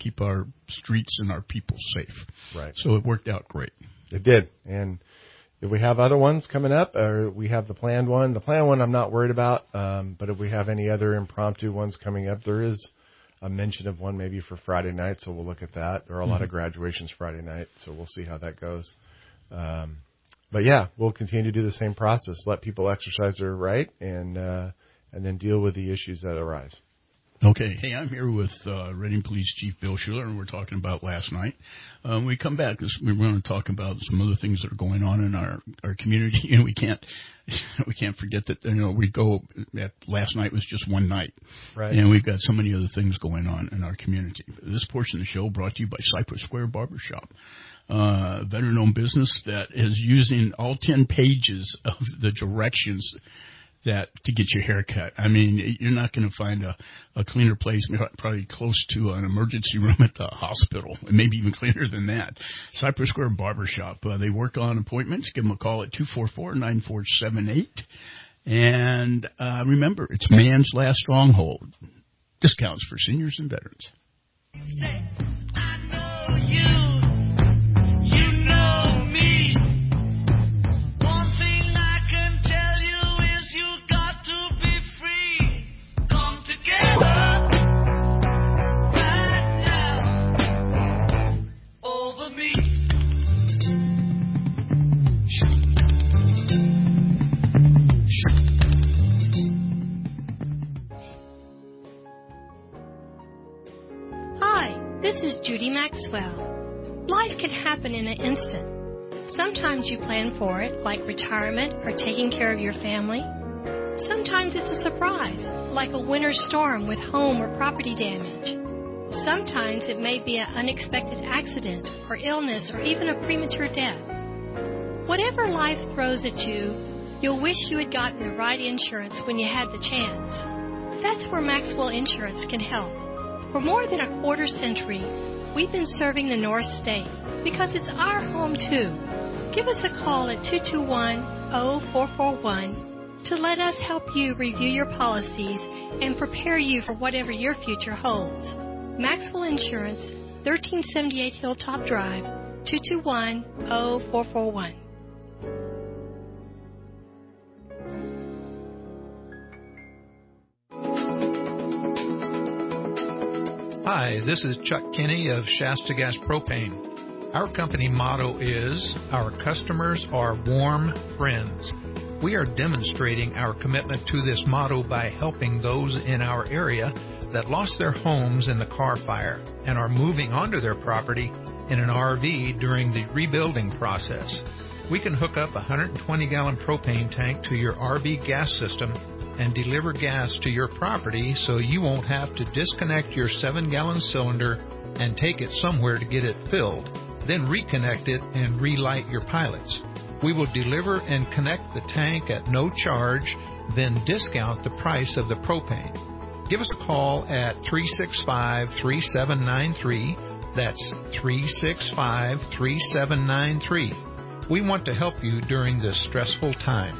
keep our streets and our people safe. Right. So it worked out great. It did. And if we have other ones coming up, or we have the planned one I'm not worried about. But if we have any other impromptu ones coming up, there is a mention of one maybe for Friday night, so we'll look at that. There are a lot of graduations Friday night, so we'll see how that goes. But yeah, we'll continue to do the same process. Let people exercise their right, and then deal with the issues that arise. Okay. Hey, I'm here with Reading Police Chief Bill Schuler, and we're talking about last night. When we come back, we're going to talk about some other things that are going on in our community, and we can't forget that, we go at last night was just one night. Right. And we've got so many other things going on in our community. This portion of the show brought to you by Cypress Square Barbershop. Veteran-owned business that is using all 10 pages of the directions to get your hair cut. I mean, you're not going to find a cleaner place, probably close to an emergency room at the hospital, maybe even cleaner than that. Cypress Square Barbershop. They work on appointments. Give them a call at 244-9478. And remember, it's man's last stronghold. Discounts for seniors and veterans. I know you. You know me. One thing I can tell you is you got to be free. Come together right now over me. Hi, this is Judy Maxwell. Life can happen in an instant. Sometimes you plan for it, like retirement or taking care of your family. Sometimes it's a surprise, like a winter storm with home or property damage. Sometimes it may be an unexpected accident or illness or even a premature death. Whatever life throws at you, you'll wish you had gotten the right insurance when you had the chance. That's where Maxwell Insurance can help. For more than a quarter century, we've been serving the North State because it's our home too. Give us a call at 221-0441 to let us help you review your policies and prepare you for whatever your future holds. Maxwell Insurance, 1378 Hilltop Drive, 221-0441. Hi, this is Chuck Kinney of Shasta Gas Propane. Our company motto is, our customers are warm friends. We are demonstrating our commitment to this motto by helping those in our area that lost their homes in the Carr Fire and are moving onto their property in an RV during the rebuilding process. We can hook up a 120-gallon propane tank to your RV gas system and deliver gas to your property so you won't have to disconnect your 7-gallon cylinder and take it somewhere to get it filled, then reconnect it and relight your pilots. We will deliver and connect the tank at no charge, then discount the price of the propane. Give us a call at 365-3793. That's 365-3793. We want to help you during this stressful time.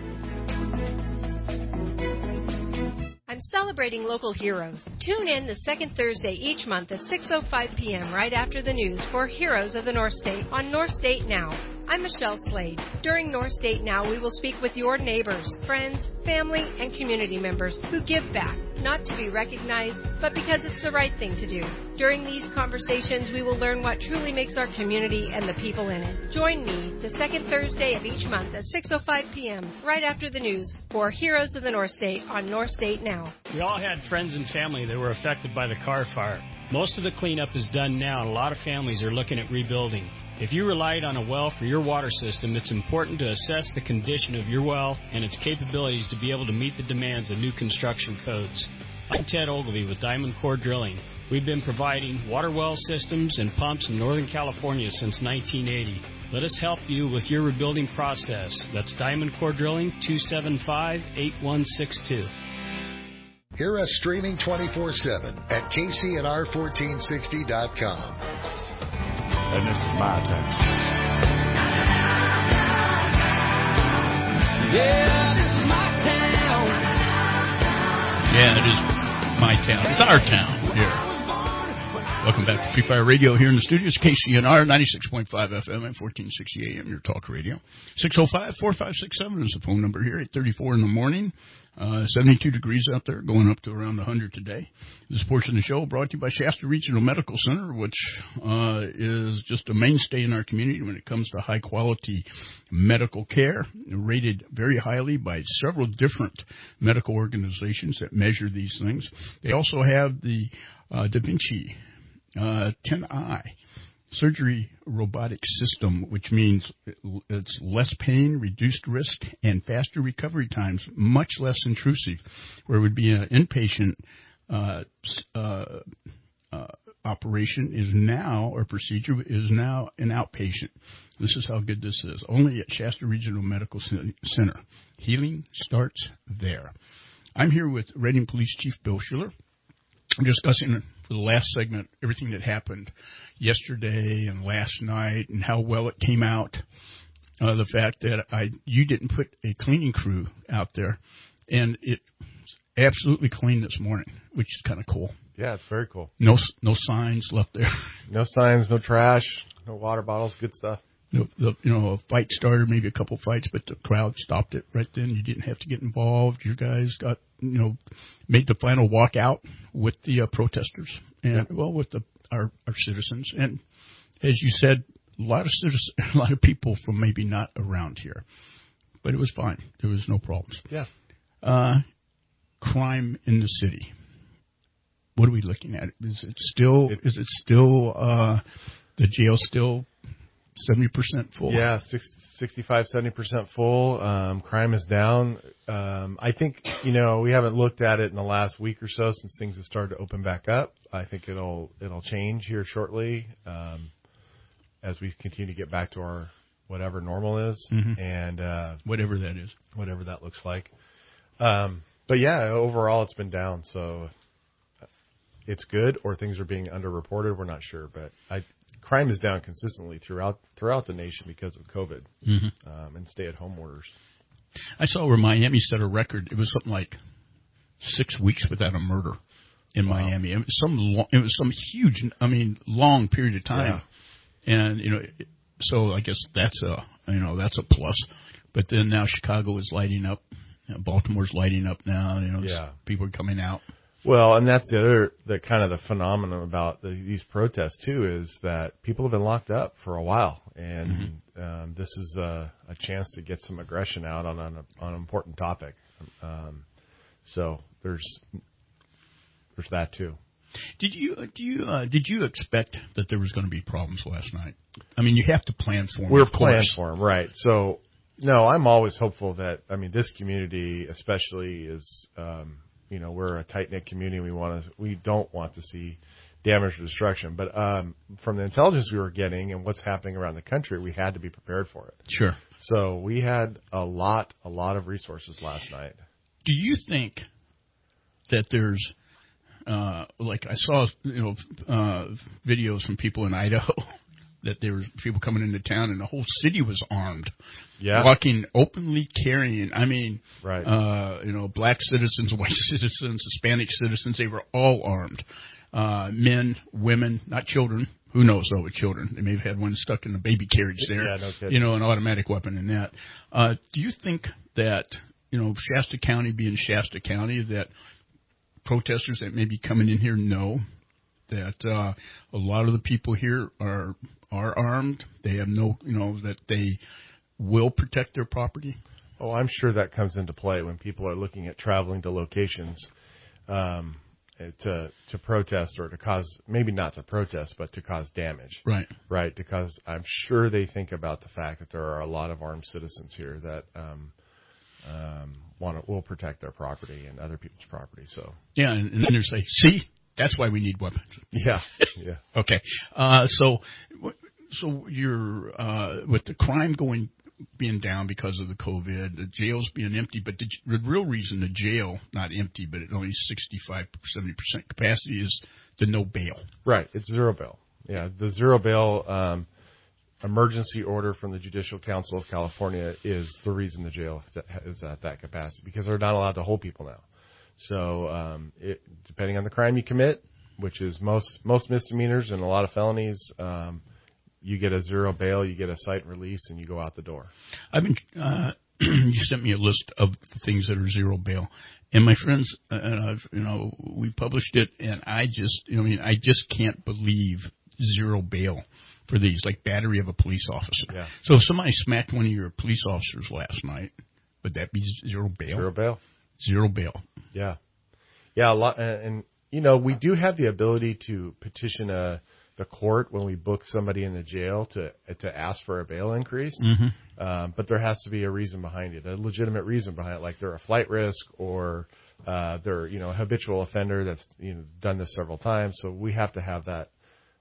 I'm celebrating local heroes. Tune in the second Thursday each month at 6:05 p.m. right after the news for Heroes of the North State on North State Now. I'm Michelle Slade. During North State Now, we will speak with your neighbors, friends, family, and community members who give back, not to be recognized, but because it's the right thing to do. During these conversations, we will learn what truly makes our community and the people in it. Join me the second Thursday of each month at 6:05 p.m. right after the news for Heroes of the North State on North State Now. We all had friends and family that were affected by the Carr Fire. Most of the cleanup is done now, and a lot of families are looking at rebuilding. If you relied on a well for your water system, it's important to assess the condition of your well and its capabilities to be able to meet the demands of new construction codes. I'm Ted Ogilvie with Diamond Core Drilling. We've been providing water well systems and pumps in Northern California since 1980. Let us help you with your rebuilding process. That's Diamond Core Drilling, 275-8162. Hear us streaming 24/7 at KCNR1460.com. And this is my town. Yeah, this is my town. Yeah, it is my town. It's our town here. Welcome back to Pre-Fire Radio here in the studios. KCNR 96.5 FM and 1460 AM, your talk radio. 605-4567 is the phone number here, 8:34 in the morning. 72 degrees out there, going up to around 100 today. This portion of the show brought to you by Shasta Regional Medical Center, which is just a mainstay in our community when it comes to high-quality medical care, rated very highly by several different medical organizations that measure these things. They also have the Da Vinci 10i surgery robotic system, which means it's less pain, reduced risk, and faster recovery times, much less intrusive, where it would be an inpatient operation is now, or procedure is now an outpatient. This is how good this is. Only at Shasta Regional Medical Center. Healing starts there. I'm here with Reading Police Chief Bill Schiller. I'm discussing for the last segment everything that happened yesterday and last night and how well it came out. The fact that you didn't put a cleaning crew out there, and it's absolutely clean this morning, which is kind of cool. Yeah, it's very cool. No signs left there. No signs, no trash, no water bottles, good stuff. A fight started, maybe a couple fights, but the crowd stopped it right then. You didn't have to get involved. You guys got, made the final walkout with the protesters and with our citizens. And as you said, a lot of people from maybe not around here, but it was fine. There was no problems. Yeah. Crime in the city. What are we looking at? Is it still the jail still 70% full? Yeah, 65, 70% full. Crime is down. I think, we haven't looked at it in the last week or so since things have started to open back up. I think it'll change here shortly as we continue to get back to our whatever normal is, and whatever that is, whatever that looks like. But yeah, overall it's been down. So it's good, or things are being underreported. We're not sure, but crime is down consistently throughout the nation because of COVID and stay-at-home orders. I saw where Miami set a record. It was something like 6 weeks without a murder in Miami. It was some huge, long period of time. Yeah. And so I guess that's a plus. But then now Chicago is lighting up. Baltimore's lighting up now. People are coming out. Well, and that's the kind of the phenomenon about these protests too, is that people have been locked up for a while, and this is a chance to get some aggression out on an important topic. So there's that too. Did you expect that there was going to be problems last night? You have to plan for them. We're planning for them, right? So no, I'm always hopeful that this community especially is. We're a tight-knit community. We don't want to see damage or destruction. But from the intelligence we were getting and what's happening around the country, we had to be prepared for it. Sure. So we had a lot of resources last night. Do you think that there's, like I saw, videos from people in Idaho that there was people coming into town and the whole city was armed. Yeah. Walking openly carrying. Right. Black citizens, white citizens, Hispanic citizens, they were all armed. Men, women, not children. Who knows though with children? They may have had one stuck in the baby carriage there. Yeah, no kidding. An automatic weapon in that. Do you think that, Shasta County being Shasta County, that protesters that may be coming in here know that a lot of the people here are armed? They have that they will protect their property? Oh, I'm sure that comes into play when people are looking at traveling to locations to protest or to cause, maybe not to protest, but to cause damage. Right. Right, because I'm sure they think about the fact that there are a lot of armed citizens here that will protect their property and other people's property. So yeah, and then they say, see, that's why we need weapons. Yeah. Okay. So you're with the crime being down because of the COVID, the jails being empty, but the real reason the jail not empty, but at only 65-70% capacity is the no bail. Right. It's zero bail. Yeah. The zero bail emergency order from the Judicial Council of California is the reason the jail is at that capacity, because they're not allowed to hold people now. So depending on the crime you commit, which is most misdemeanors and a lot of felonies. You get a zero bail, you get a cite and release, and you go out the door. I've been. You sent me a list of the things that are zero bail, and my friends and we published it, and I just can't believe zero bail for these, like battery of a police officer. Yeah. So if somebody smacked one of your police officers last night, would that be zero bail? Zero bail. Zero bail. Yeah. Yeah. A lot, and we do have the ability to petition the court when we book somebody in the jail to ask for a bail increase. Mm-hmm. But there has to be a reason behind it, a legitimate reason behind it, like they're a flight risk or they're a habitual offender that's done this several times. So we have to have that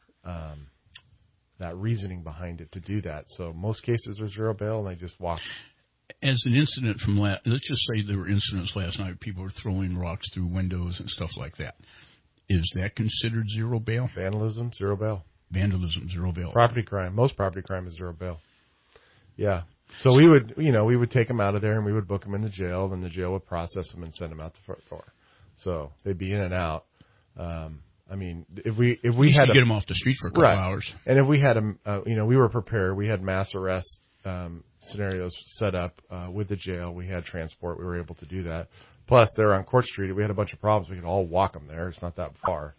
reasoning behind it to do that. So most cases are zero bail, and they just walk. As an incident from let's just say there were incidents last night, people were throwing rocks through windows and stuff like that. Is that considered zero bail? Vandalism, zero bail. Vandalism, zero bail. Property crime, most property crime is zero bail. Yeah. So we would take them out of there and we would book them in the jail, and the jail would process them and send them out the front door. So they'd be in and out. If we had to get them off the street for a couple hours, and if we had them, we were prepared. We had mass arrest scenarios set up with the jail. We had transport. We were able to do that. Plus, they're on Court Street. We had a bunch of problems. We could all walk them there. It's not that far.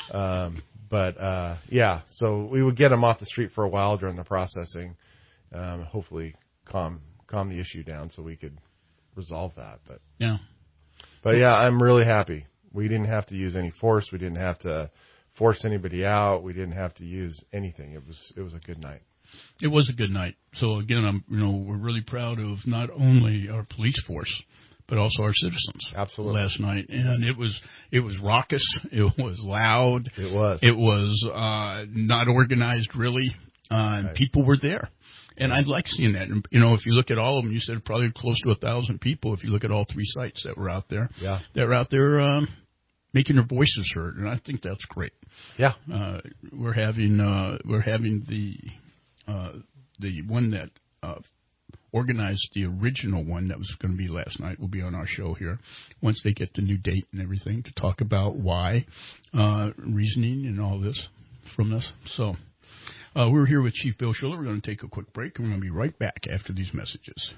So we would get them off the street for a while during the processing, hopefully calm the issue down so we could resolve that. But I'm really happy. We didn't have to use any force. We didn't have to force anybody out. We didn't have to use anything. It was a good night. It was a good night. So again, we're really proud of not only our police force, but also our citizens. Absolutely. Last night, and it was raucous. It was loud. It was. It was not organized really. And people were there, and I'd like seeing that. And, if you look at all of them, you said probably close to 1,000 people. If you look at all three sites that were out there, that were out there making their voices heard, and I think that's great. Yeah. We're having the one that organized the original one that was going to be last night will be on our show here once they get the new date and everything to talk about why, reasoning and all this from this. So we're here with Chief Bill Schuller. We're going to take a quick break, and we're going to be right back after these messages.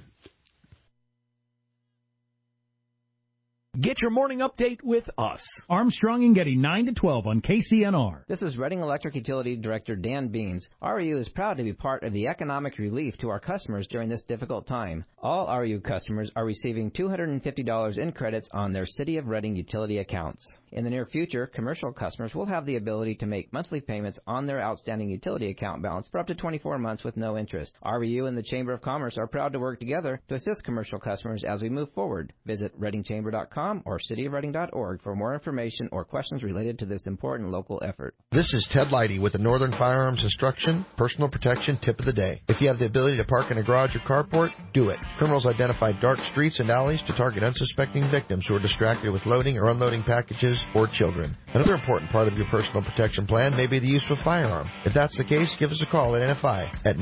Get your morning update with us. Armstrong and Getty, 9 to 12 on KCNR. This is Reading Electric Utility Director Dan Beans. REU is proud to be part of the economic relief to our customers during this difficult time. All REU customers are receiving $250 in credits on their City of Reading utility accounts. In the near future, commercial customers will have the ability to make monthly payments on their outstanding utility account balance for up to 24 months with no interest. REU and the Chamber of Commerce are proud to work together to assist commercial customers as we move forward. Visit readingchamber.com or cityofreading.org for more information or questions related to this important local effort. This is Ted Leidy with the Northern Firearms Instruction Personal Protection Tip of the Day. If you have the ability to park in a garage or carport, do it. Criminals identify dark streets and alleys to target unsuspecting victims who are distracted with loading or unloading packages or children. Another important part of your personal protection plan may be the use of a firearm. If that's the case, give us a call at NFI at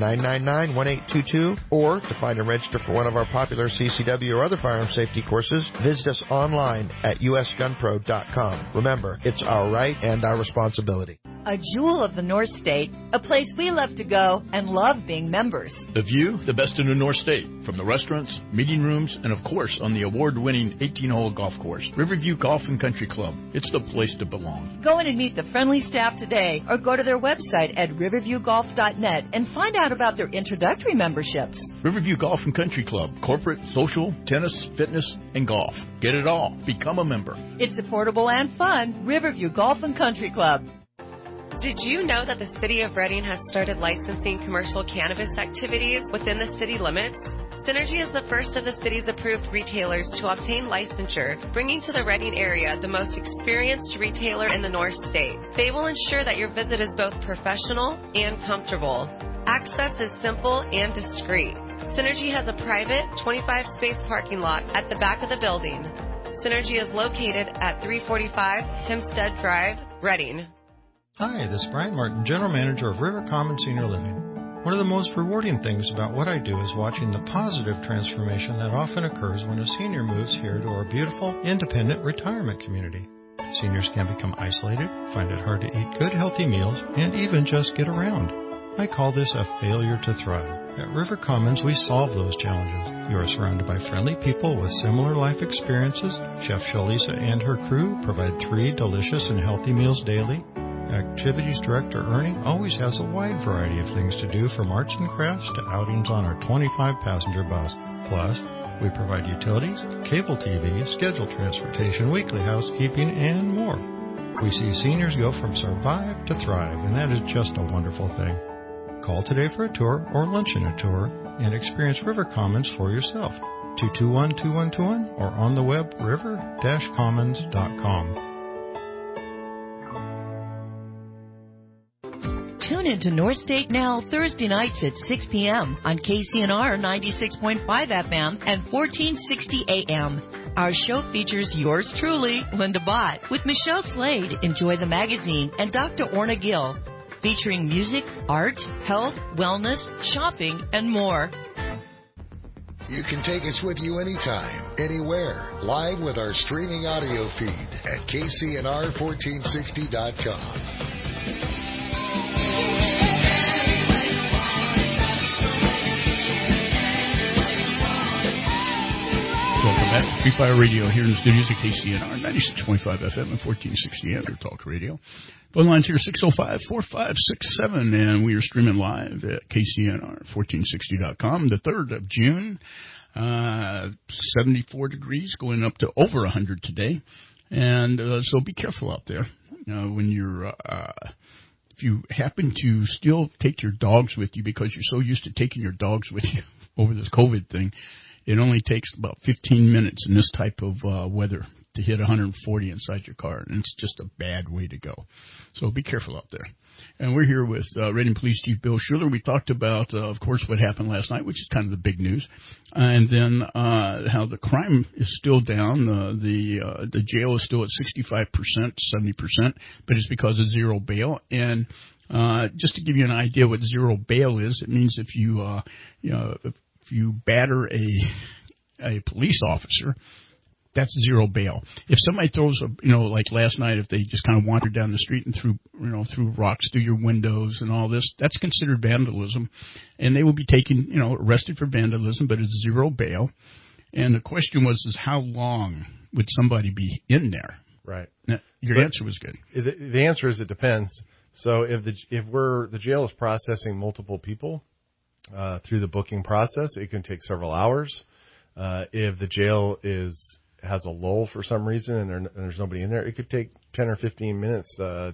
999-1822, or to find and register for one of our popular CCW or other firearm safety courses, visit us online at usgunpro.com. Remember, it's our right and our responsibility. A jewel of the North State, a place we love to go and love being members. The view, the best in the North State, from the restaurants, meeting rooms, and of course on the award-winning 18-hole golf course, Riverview Golf and Country Club. It's the place to belong. Go in and meet the friendly staff today, or go to their website at riverviewgolf.net and find out about their introductory memberships. Riverview Golf and Country Club, corporate, social, tennis, fitness, and golf. Get it all. Become a member. It's affordable and fun. Riverview Golf and Country Club. Did you know that the City of Reading has started licensing commercial cannabis activities within the city limits? Synergy is the first of the city's approved retailers to obtain licensure, bringing to the Reading area the most experienced retailer in the North State. They will ensure that your visit is both professional and comfortable. Access is simple and discreet. Synergy has a private 25-space parking lot at the back of the building. Synergy is located at 345 Hempstead Drive, Reading. Hi, this is Brian Martin, General Manager of River Common Senior Living. One of the most rewarding things about what I do is watching the positive transformation that often occurs when a senior moves here to our beautiful, independent retirement community. Seniors can become isolated, find it hard to eat good, healthy meals, and even just get around. I call this a failure to thrive. At River Commons, we solve those challenges. You are surrounded by friendly people with similar life experiences. Chef Shalisa and her crew provide 3 delicious and healthy meals daily. Activities Director Ernie always has a wide variety of things to do, from arts and crafts to outings on our 25-passenger bus. Plus, we provide utilities, cable TV, scheduled transportation, weekly housekeeping, and more. We see seniors go from survive to thrive, and that is just a wonderful thing. Call today for a tour or lunch in a tour and experience River Commons for yourself. 221-2121 or on the web river-commons.com. Tune into North State Now Thursday nights at 6 p.m. on KCNR 96.5 FM and 1460 AM. Our show features yours truly, Linda Bott, with Michelle Slade, Enjoy the Magazine, and Dr. Orna Gill, featuring music, art, health, wellness, shopping, and more. You can take us with you anytime, anywhere, live with our streaming audio feed at KCNR1460.com. Welcome back to Free Fire Radio here in the studios at KCNR 96.5 FM and 1460 Andrew Talk Radio. Phone lines here 605-4567, and we are streaming live at KCNR1460.com. The 3rd of June, 74 degrees, going up to over 100 today. And so be careful out there when you're if you happen to still take your dogs with you because you're so used to taking your dogs with you over this COVID thing. It only takes about 15 minutes in this type of weather to hit 140 inside your car, and it's just a bad way to go. So be careful out there. And we're here with Reading Police Chief Bill Schuler. We talked about, of course, what happened last night, which is kind of the big news, and then how the crime is still down. The jail is still at 65%, 70%, but it's because of zero bail. And just to give you an idea what zero bail is, it means if you you batter a police officer, that's zero bail. If somebody throws like last night, if they just kind of wandered down the street and threw rocks through your windows and all this, that's considered vandalism, and they will be taken, arrested for vandalism, but it's zero bail. And the question is how long would somebody be in there? Right. Now, your answer was good. The answer is it depends. So if the jail is processing multiple people through the booking process, it can take several hours. If the jail has a lull for some reason and there's nobody in there, it could take 10 or 15 minutes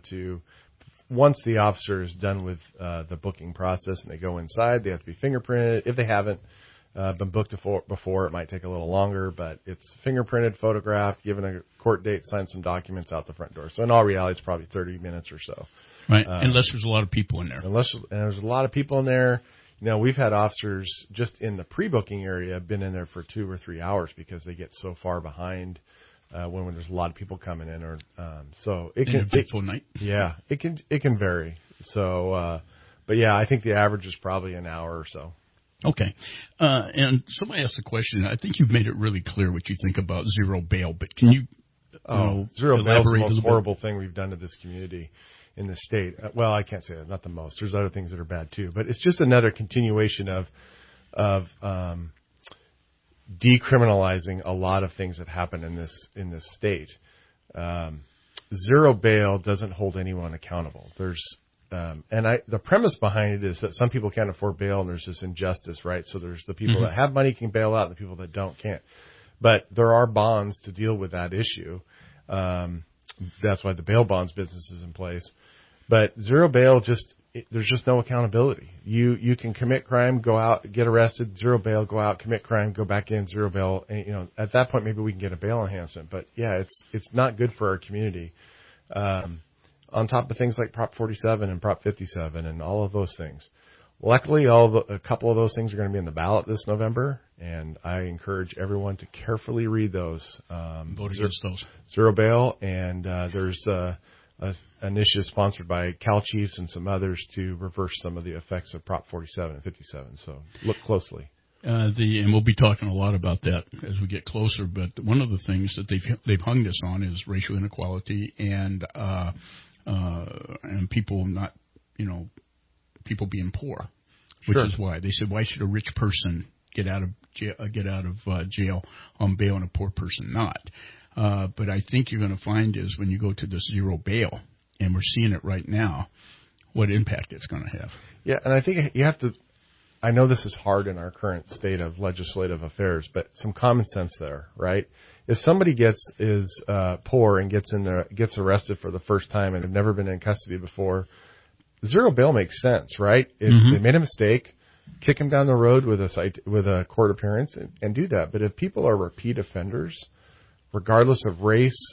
once the officer is done with the booking process and they go inside. They have to be fingerprinted. If they haven't been booked before, it might take a little longer, but it's fingerprinted, photographed, given a court date, signed some documents out the front door. So in all reality, it's probably 30 minutes or so. Right, unless there's a lot of people in there. And there's a lot of people in there. We've had officers just in the pre-booking area been in there for 2 or 3 hours because they get so far behind when there's a lot of people coming in. So it can full night. Yeah, it can vary. So, but yeah, I think the average is probably an hour or so. Okay, and somebody asked a question. I think you've made it really clear what you think about zero bail, but can you? Zero bail is the most horrible thing we've done to this community in the state. Well, I can't say that, not the most. There's other things that are bad too, but it's just another continuation of decriminalizing a lot of things that happen in this state. Zero bail doesn't hold anyone accountable. The premise behind it is that some people can't afford bail and there's this injustice, right? So there's the people that have money can bail out and the people that don't can't. But there are bonds to deal with that issue. That's why the bail bonds business is in place. But zero bail, there's just no accountability. You can commit crime, go out, get arrested, zero bail, go out, commit crime, go back in, zero bail. And, at that point, maybe we can get a bail enhancement. But yeah, it's not good for our community. On top of things like Prop 47 and Prop 57 and all of those things. Luckily, a couple of those things are going to be in the ballot this November, and I encourage everyone to carefully read those. Vote against those. Zero bail, and there's an initiative sponsored by Cal Chiefs and some others to reverse some of the effects of Prop 47 and 57. So look closely. And we'll be talking a lot about that as we get closer. But one of the things that they've hung this on is racial inequality and people not, people being poor, which is why they said, why should a rich person get out of jail on bail and a poor person not? But I think you're going to find is when you go to the zero bail, and we're seeing it right now, what impact it's going to have. Yeah, and I think you have to. I know this is hard in our current state of legislative affairs, but some common sense there, right? If somebody is poor and gets arrested for the first time and have never been in custody before, zero bail makes sense, right? If they made a mistake, kick them down the road with a court appearance and do that. But if people are repeat offenders, regardless of race,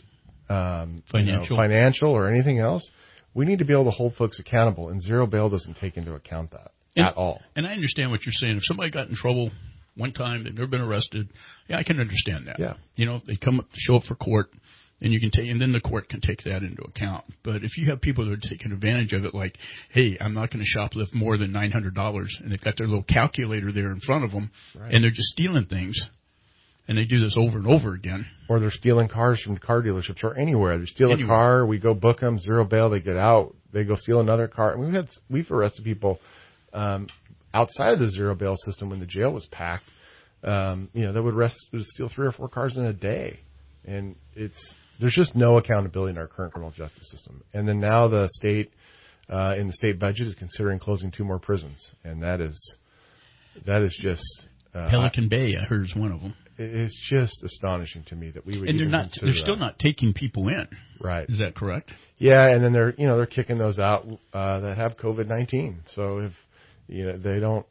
financial or anything else, we need to be able to hold folks accountable, and zero bail doesn't take into account that at all. And I understand what you're saying. If somebody got in trouble one time, they've never been arrested, I can understand that. Yeah. They show up for court, and and then the court can take that into account. But if you have people that are taking advantage of it, like, hey, I'm not going to shoplift more than $900, and they've got their little calculator there in front of them, and they're just stealing things, and they do this over and over again. Or they're stealing cars from car dealerships or anywhere. They steal a car, we go book them, zero bail, they get out, they go steal another car. And we've arrested people outside of the zero bail system when the jail was packed. They would steal 3 or 4 cars in a day. And there's just no accountability in our current criminal justice system. And then now the state, in the state budget, is considering closing 2 more prisons. And that is just... Pelican Bay, I heard, is one of them. It's just astonishing to me that we would. And they're still not taking people in. Right. Is that correct? Yeah, and then they're kicking those out that have COVID-19. So if they don't,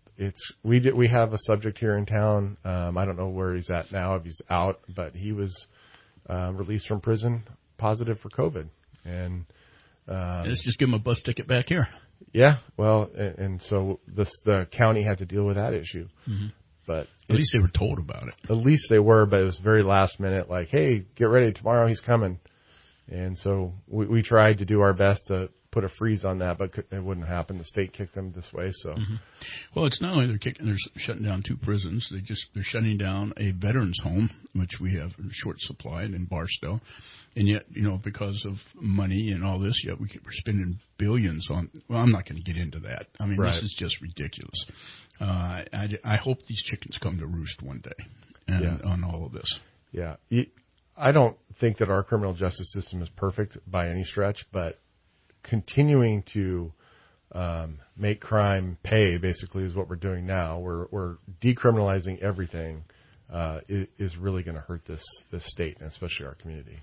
we have a subject here in town. I don't know where he's at now, if he's out, but he was released from prison positive for COVID, and let's just give him a bus ticket back here. Yeah, well, and so the county had to deal with that issue. Mm-hmm. But at least they were told about it. At least they were, but it was very last minute, like, hey, get ready, tomorrow he's coming. And so we tried to do our best to put a freeze on that, but it wouldn't happen. The state kicked them this way. So, Well, it's not only they're shutting down 2 prisons. They're shutting down a veterans home, which we have in short supply in Barstow. And yet, because of money and all this, we're spending billions on. Well, I'm not going to get into that. I mean, This is just ridiculous. I hope these chickens come to roost one day on all of this. Yeah. I don't think that our criminal justice system is perfect by any stretch, but continuing to make crime pay basically is what we're doing now. We're decriminalizing everything is really going to hurt this state and especially our community.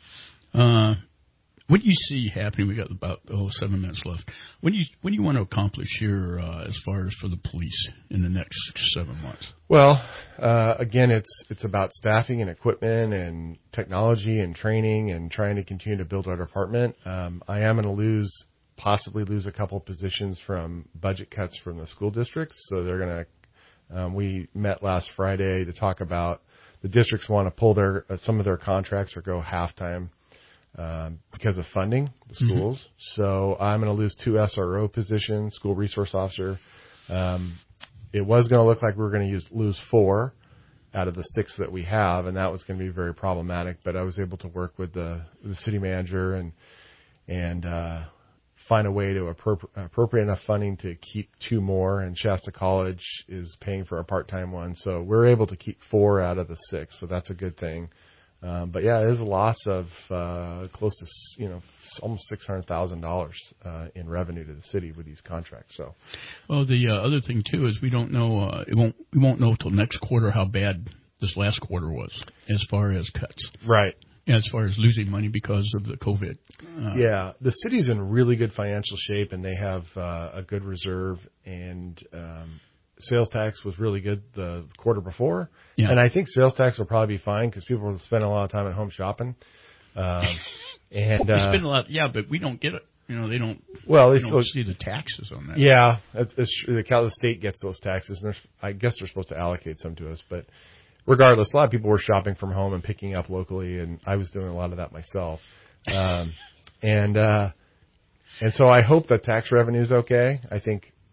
What do you see happening? We got about 7 minutes left. What do you want to accomplish here as far as for the police in the next 7 months? Well, again, it's about staffing and equipment and technology and training and trying to continue to build our department. I am going to possibly lose a couple of positions from budget cuts from the school districts. So they're going to. We met last Friday to talk about the districts want to pull some of their contracts or go halftime. Because of funding, the schools. Mm-hmm. So I'm going to lose 2 SRO positions, school resource officer. It was going to look like we were going to lose 4 out of the 6 that we have, and that was going to be very problematic. But I was able to work with the city manager and find a way to appropriate enough funding to keep 2 more. And Shasta College is paying for a part-time one, so we're able to keep 4 out of the 6. So that's a good thing. But it is a loss of close to almost $600,000 in revenue to the city with these contracts. So, well, the other thing too is we don't know. We won't know till next quarter how bad this last quarter was as far as cuts. Right. And as far as losing money because of the COVID. The city's in really good financial shape, and they have a good reserve and. Sales tax was really good the quarter before. Yeah. And I think sales tax will probably be fine because people will spend a lot of time at home shopping. And we spend a lot, but we don't get it. They don't. Well, they don't see the taxes on that. Yeah, it's true. The state gets those taxes, and I guess they're supposed to allocate some to us. But regardless, a lot of people were shopping from home and picking up locally, and I was doing a lot of that myself. And so I hope the tax revenue is okay. I think.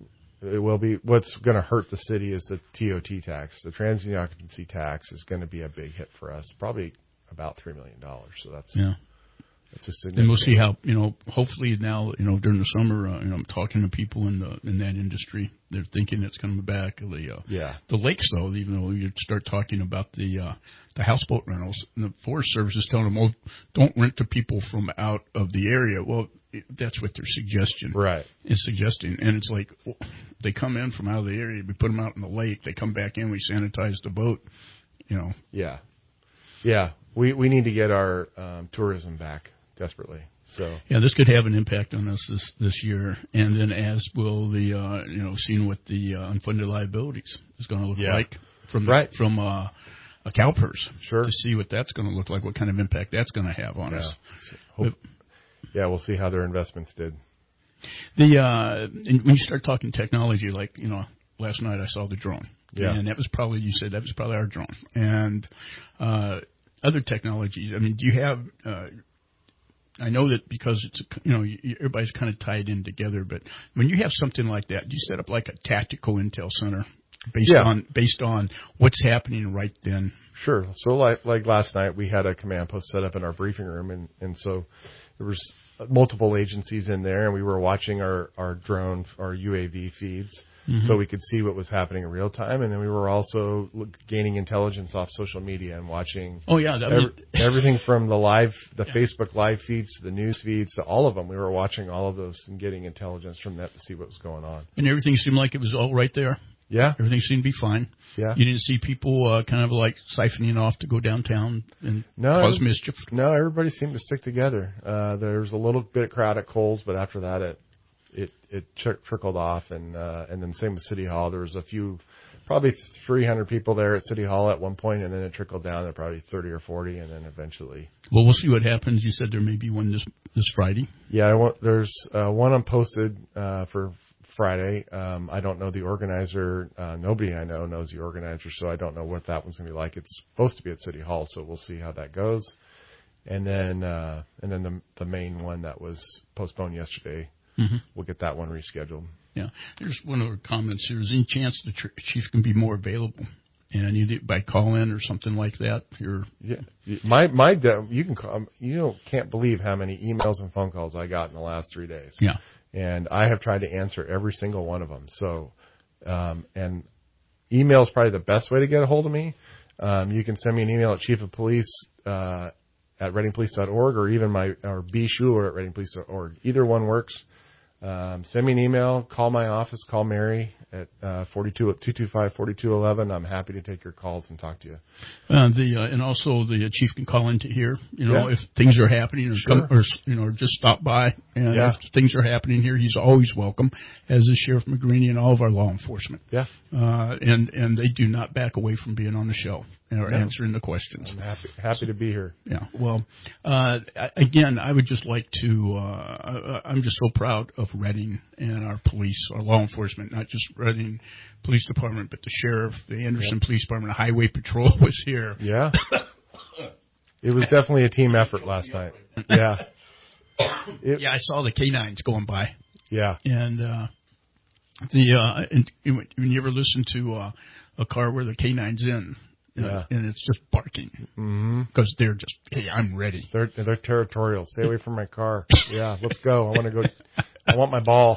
It will be. What's going to hurt the city is the TOT tax. The transient occupancy tax is going to be a big hit for us, probably about $3 million. So that's a significant. And we'll see how, hopefully now, during the summer, I'm talking to people in that industry. They're thinking it's coming back. The lakes, though, even though you start talking about the houseboat rentals, and the Forest Service is telling them, well, don't rent to people from out of the area. Well, that's what their suggestion is suggesting. And it's like, well, they come in from out of the area, we put them out in the lake, they come back in, we sanitize the boat, Yeah. Yeah. We need to get our tourism back desperately. So this could have an impact on us this year, and then as will the seeing what the unfunded liabilities is going to look like from a CalPERS. Sure. To see what that's going to look like, what kind of impact that's going to have on us. We'll see how their investments did. And when you start talking technology, like last night I saw the drone, and that was probably our drone, and other technologies. I mean, do you have? I know that because it's everybody's kind of tied in together, but when you have something like that, do you set up like a tactical intel center based on what's happening right then? Sure. So like last night, we had a command post set up in our briefing room, and so there was multiple agencies in there, and we were watching our drone, our UAV feeds, so we could see what was happening in real time, and then we were also gaining intelligence off social media and watching. Everything from the Facebook live feeds to the news feeds to all of them. We were watching all of those and getting intelligence from that to see what was going on. And everything seemed like it was all right there. Yeah. Everything seemed to be fine. Yeah. You didn't see people kind of like siphoning off to go downtown and cause mischief? No, everybody seemed to stick together. There was a little bit of crowd at Kohl's, but after that it trickled off. And then same with City Hall. There was a few, probably 300 people there at City Hall at one point, and then it trickled down to probably 30 or 40, and then eventually. Well, we'll see what happens. You said there may be one this Friday. Yeah, there's one posted for Friday. I don't know the organizer. Nobody I know knows the organizer, so I don't know what that one's going to be like. It's supposed to be at City Hall, so we'll see how that goes. And then the main one that was postponed yesterday, we'll get that one rescheduled. Yeah. There's one of our comments here. Is there any chance the chief can be more available? And either by call-in or something like that? You can call. Can't believe how many emails and phone calls I got in the last 3 days. Yeah. And I have tried to answer every single one of them. So, and email is probably the best way to get a hold of me. You can send me an email at chiefofpolice at readingpolice.org, or even or B. Schuler at readingpolice.org. Either one works. Send me an email, call my office, call Mary at 225-4211. I'm happy to take your calls and talk to you. And also the chief can call into here, if things are happening or just stop by. And if things are happening here, he's always welcome, as is Sheriff McGreeny and all of our law enforcement. Yeah. And they do not back away from being on the show or answering the questions. I'm happy to be here. Yeah. Well, again, I would just like to, I'm just so proud of Reading and our police, our law enforcement, not just Reading Police Department, but the sheriff, the Anderson Police Department, the Highway Patrol was here. Yeah. It was definitely a team effort last night. Yeah. I saw the canines going by. Yeah. And and when you ever listen to a car where the canine's in, and it's just barking because they're just, hey, I'm ready. They're territorial. Stay away from my car. Yeah, let's go. I want to go. I want my ball.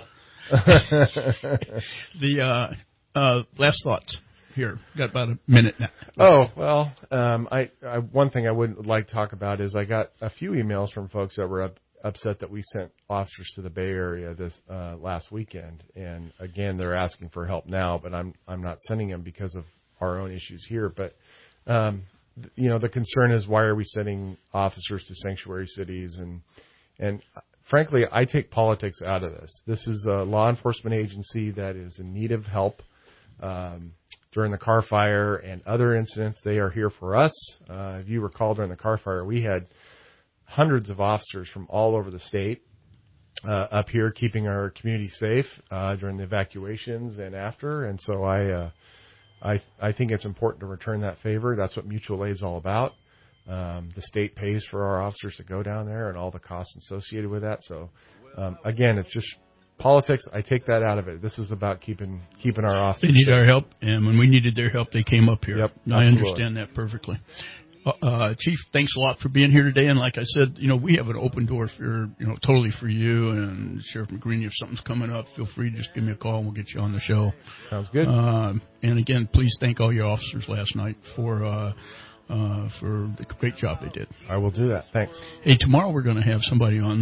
The last thoughts here. Got about a minute now. Oh well, I one thing I would like to talk about is I got a few emails from folks that were upset that we sent officers to the Bay Area this last weekend, and again they're asking for help now, but I'm not sending them because of our own issues here. But the concern is, why are we sending officers to sanctuary cities? And frankly, I take politics out of this. This is a law enforcement agency that is in need of help. During the Carr Fire and other incidents, they are here for us. If you recall, during the Carr Fire, we had hundreds of officers from all over the state up here keeping our community safe during the evacuations and after. And so I think it's important to return that favor. That's what mutual aid is all about. The state pays for our officers to go down there and all the costs associated with that. So, again, it's just politics, I take that out of it. This is about keeping our office. They need our help, and when we needed their help, they came up here. Yep, I understand that perfectly. Chief, thanks a lot for being here today. And like I said, we have an open door for, totally for you and Sheriff McGreeny. If something's coming up, feel free to just give me a call and we'll get you on the show. Sounds good. And again, please thank all your officers last night for the great job they did. I will do that. Thanks. Hey, tomorrow we're going to have somebody on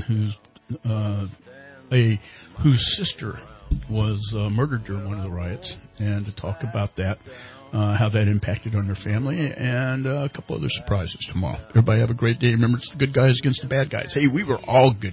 whose sister was murdered during one of the riots, and to talk about that, how that impacted on their family, and a couple other surprises tomorrow. Everybody have a great day. Remember, it's the good guys against the bad guys. Hey, we were all good